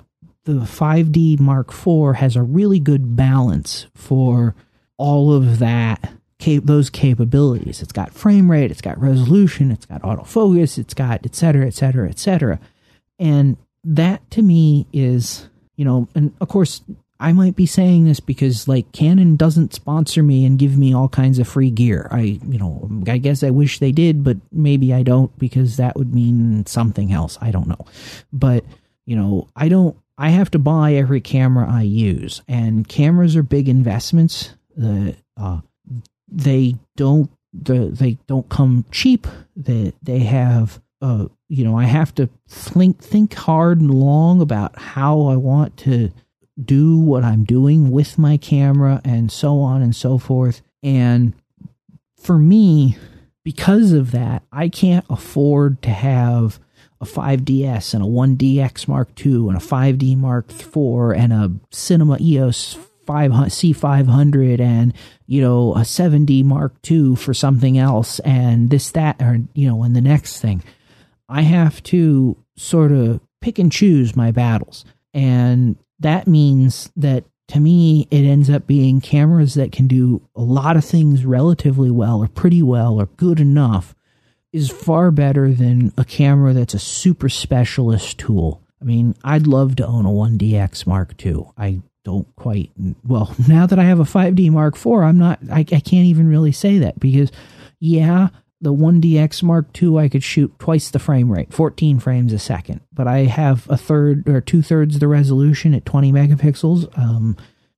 the five D Mark four has a really good balance for all of that. Those capabilities. It's got frame rate, it's got resolution, it's got autofocus, it's got et cetera, et cetera, et cetera. And that to me is, you know, and of course, I might be saying this because, like, Canon doesn't sponsor me and give me all kinds of free gear. I, you know, I guess I wish they did, but maybe I don't, because that would mean something else. I don't know. But, you know, I don't, I have to buy every camera I use, and cameras are big investments. The, uh, they don't, the, they don't come cheap. They, they have, uh, you know, I have to think, think hard and long about how I want to do what I'm doing with my camera and so on and so forth. And for me, because of that, I can't afford to have a five D S and a one D X Mark two and a five D Mark four and a Cinema E O S C five hundred and, you know, a seven D Mark two for something else and this, that, or, you know, and the next thing. I have to sort of pick and choose my battles. And that means that, to me, it ends up being cameras that can do a lot of things relatively well or pretty well or good enough is far better than a camera that's a super specialist tool. I mean, I'd love to own a one D X Mark two. I don't quite, well, now that I have a five D Mark four, I'm not, I, I can't even really say that because, yeah, the one D X Mark two, I could shoot twice the frame rate, fourteen frames a second, but I have a third or two thirds the resolution at twenty megapixels. Um,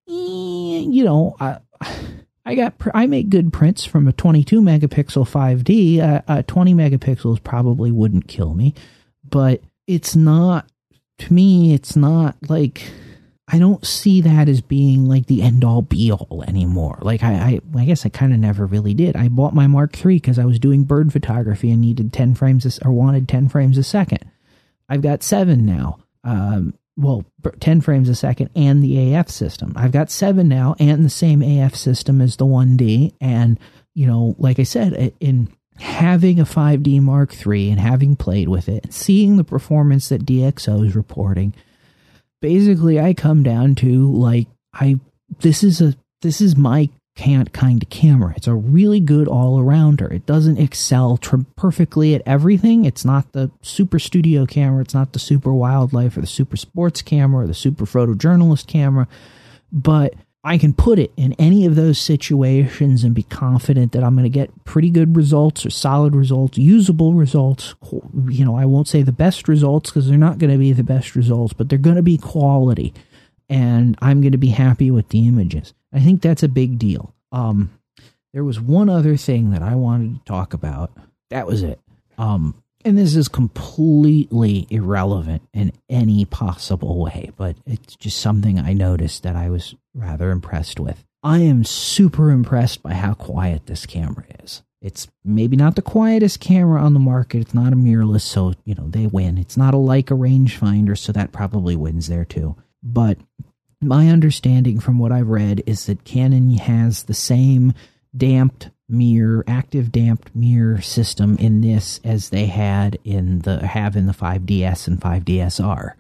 you know, I, I got, I make good prints from a twenty-two megapixel five D. Uh, uh, twenty megapixels probably wouldn't kill me, but it's not, to me, it's not like, I don't see that as being like the end all be all anymore. Like I, I, I guess I kind of never really did. I bought my Mark three because I was doing bird photography and needed ten frames a, or wanted ten frames a second. I've got seven now. Um, well, ten frames a second and the A F system. I've got seven now and the same A F system as the one D. And, you know, like I said, in having a five D Mark three and having played with it and seeing the performance that D X O is reporting, basically, I come down to, like, I, this is a, this is my can't kind of camera. It's a really good all-arounder. It doesn't excel tr- perfectly at everything. It's not the super studio camera. It's not the super wildlife or the super sports camera or the super photojournalist camera. But I can put it in any of those situations and be confident that I'm going to get pretty good results or solid results, usable results. You know, I won't say the best results because they're not going to be the best results, but they're going to be quality. And I'm going to be happy with the images. I think that's a big deal. Um, there was one other thing that I wanted to talk about. That was it. Um, and this is completely irrelevant in any possible way, but it's just something I noticed that I was rather impressed with. I am super impressed by how quiet this camera is. It's maybe not the quietest camera on the market. It's not a mirrorless, so, you know, they win. It's not a Leica rangefinder, so that probably wins there too. But my understanding from what I've read is that Canon has the same damped mirror, active damped mirror system in this as they had in the have in the five D S and five D S R.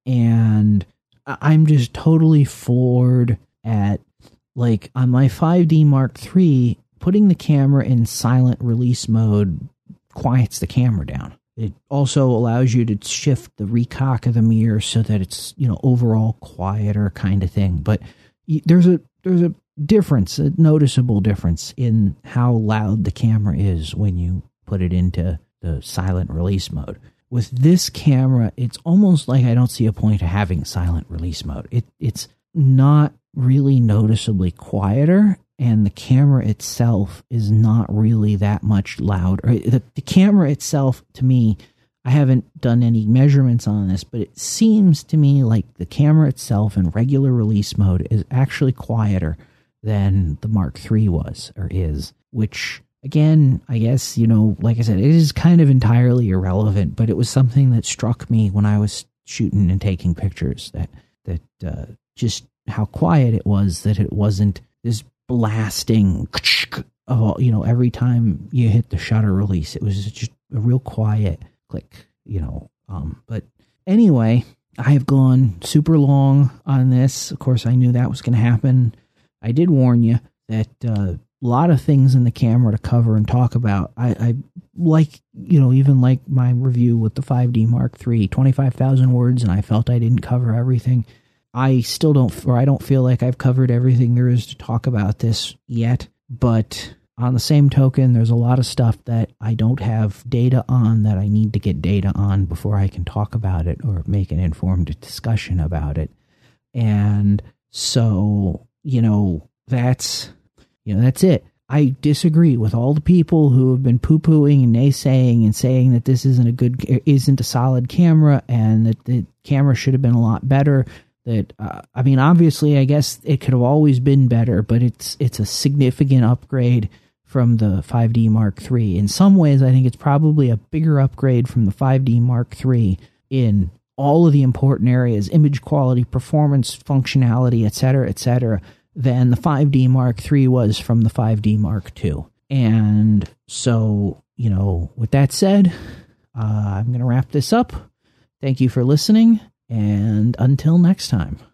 And I'm just totally floored at, like, on my five D Mark three, putting the camera in silent release mode quiets the camera down. It also allows you to shift the recock of the mirror so that it's, you know, overall quieter kind of thing. But there's a there's a difference, a noticeable difference in how loud the camera is when you put it into the silent release mode. With this camera, it's almost like I don't see a point of having silent release mode. It it's not really noticeably quieter, and the camera itself is not really that much louder. The, the camera itself, to me, I haven't done any measurements on this, but it seems to me like the camera itself in regular release mode is actually quieter than the Mark three was or is, which, again, I guess, you know, like I said, it is kind of entirely irrelevant, but it was something that struck me when I was shooting and taking pictures, that, that uh, just how quiet it was, that it wasn't this blasting of all, you know, every time you hit the shutter release. It was just a real quiet click, you know. Um, but anyway, I have gone super long on this. Of course, I knew that was going to happen. I did warn you that uh, a lot of things in the camera to cover and talk about. I, I like, you know, even like my review with the five D Mark three, twenty-five thousand words, and I felt I didn't cover everything. I still don't, or I don't feel like I've covered everything there is to talk about this yet, but on the same token, there's a lot of stuff that I don't have data on that I need to get data on before I can talk about it or make an informed discussion about it. And so, you know, that's, you know, that's it. I disagree with all the people who have been poo-pooing and naysaying and saying that this isn't a good, isn't a solid camera and that the camera should have been a lot better. That, uh, I mean, obviously, I guess it could have always been better, but it's, it's a significant upgrade from the five D Mark three. In some ways, I think it's probably a bigger upgrade from the five D Mark three in all of the important areas, image quality, performance, functionality, et cetera, et cetera, than the five D Mark three was from the five D Mark two. And so, you know, with that said, uh, I'm going to wrap this up. Thank you for listening, and until next time.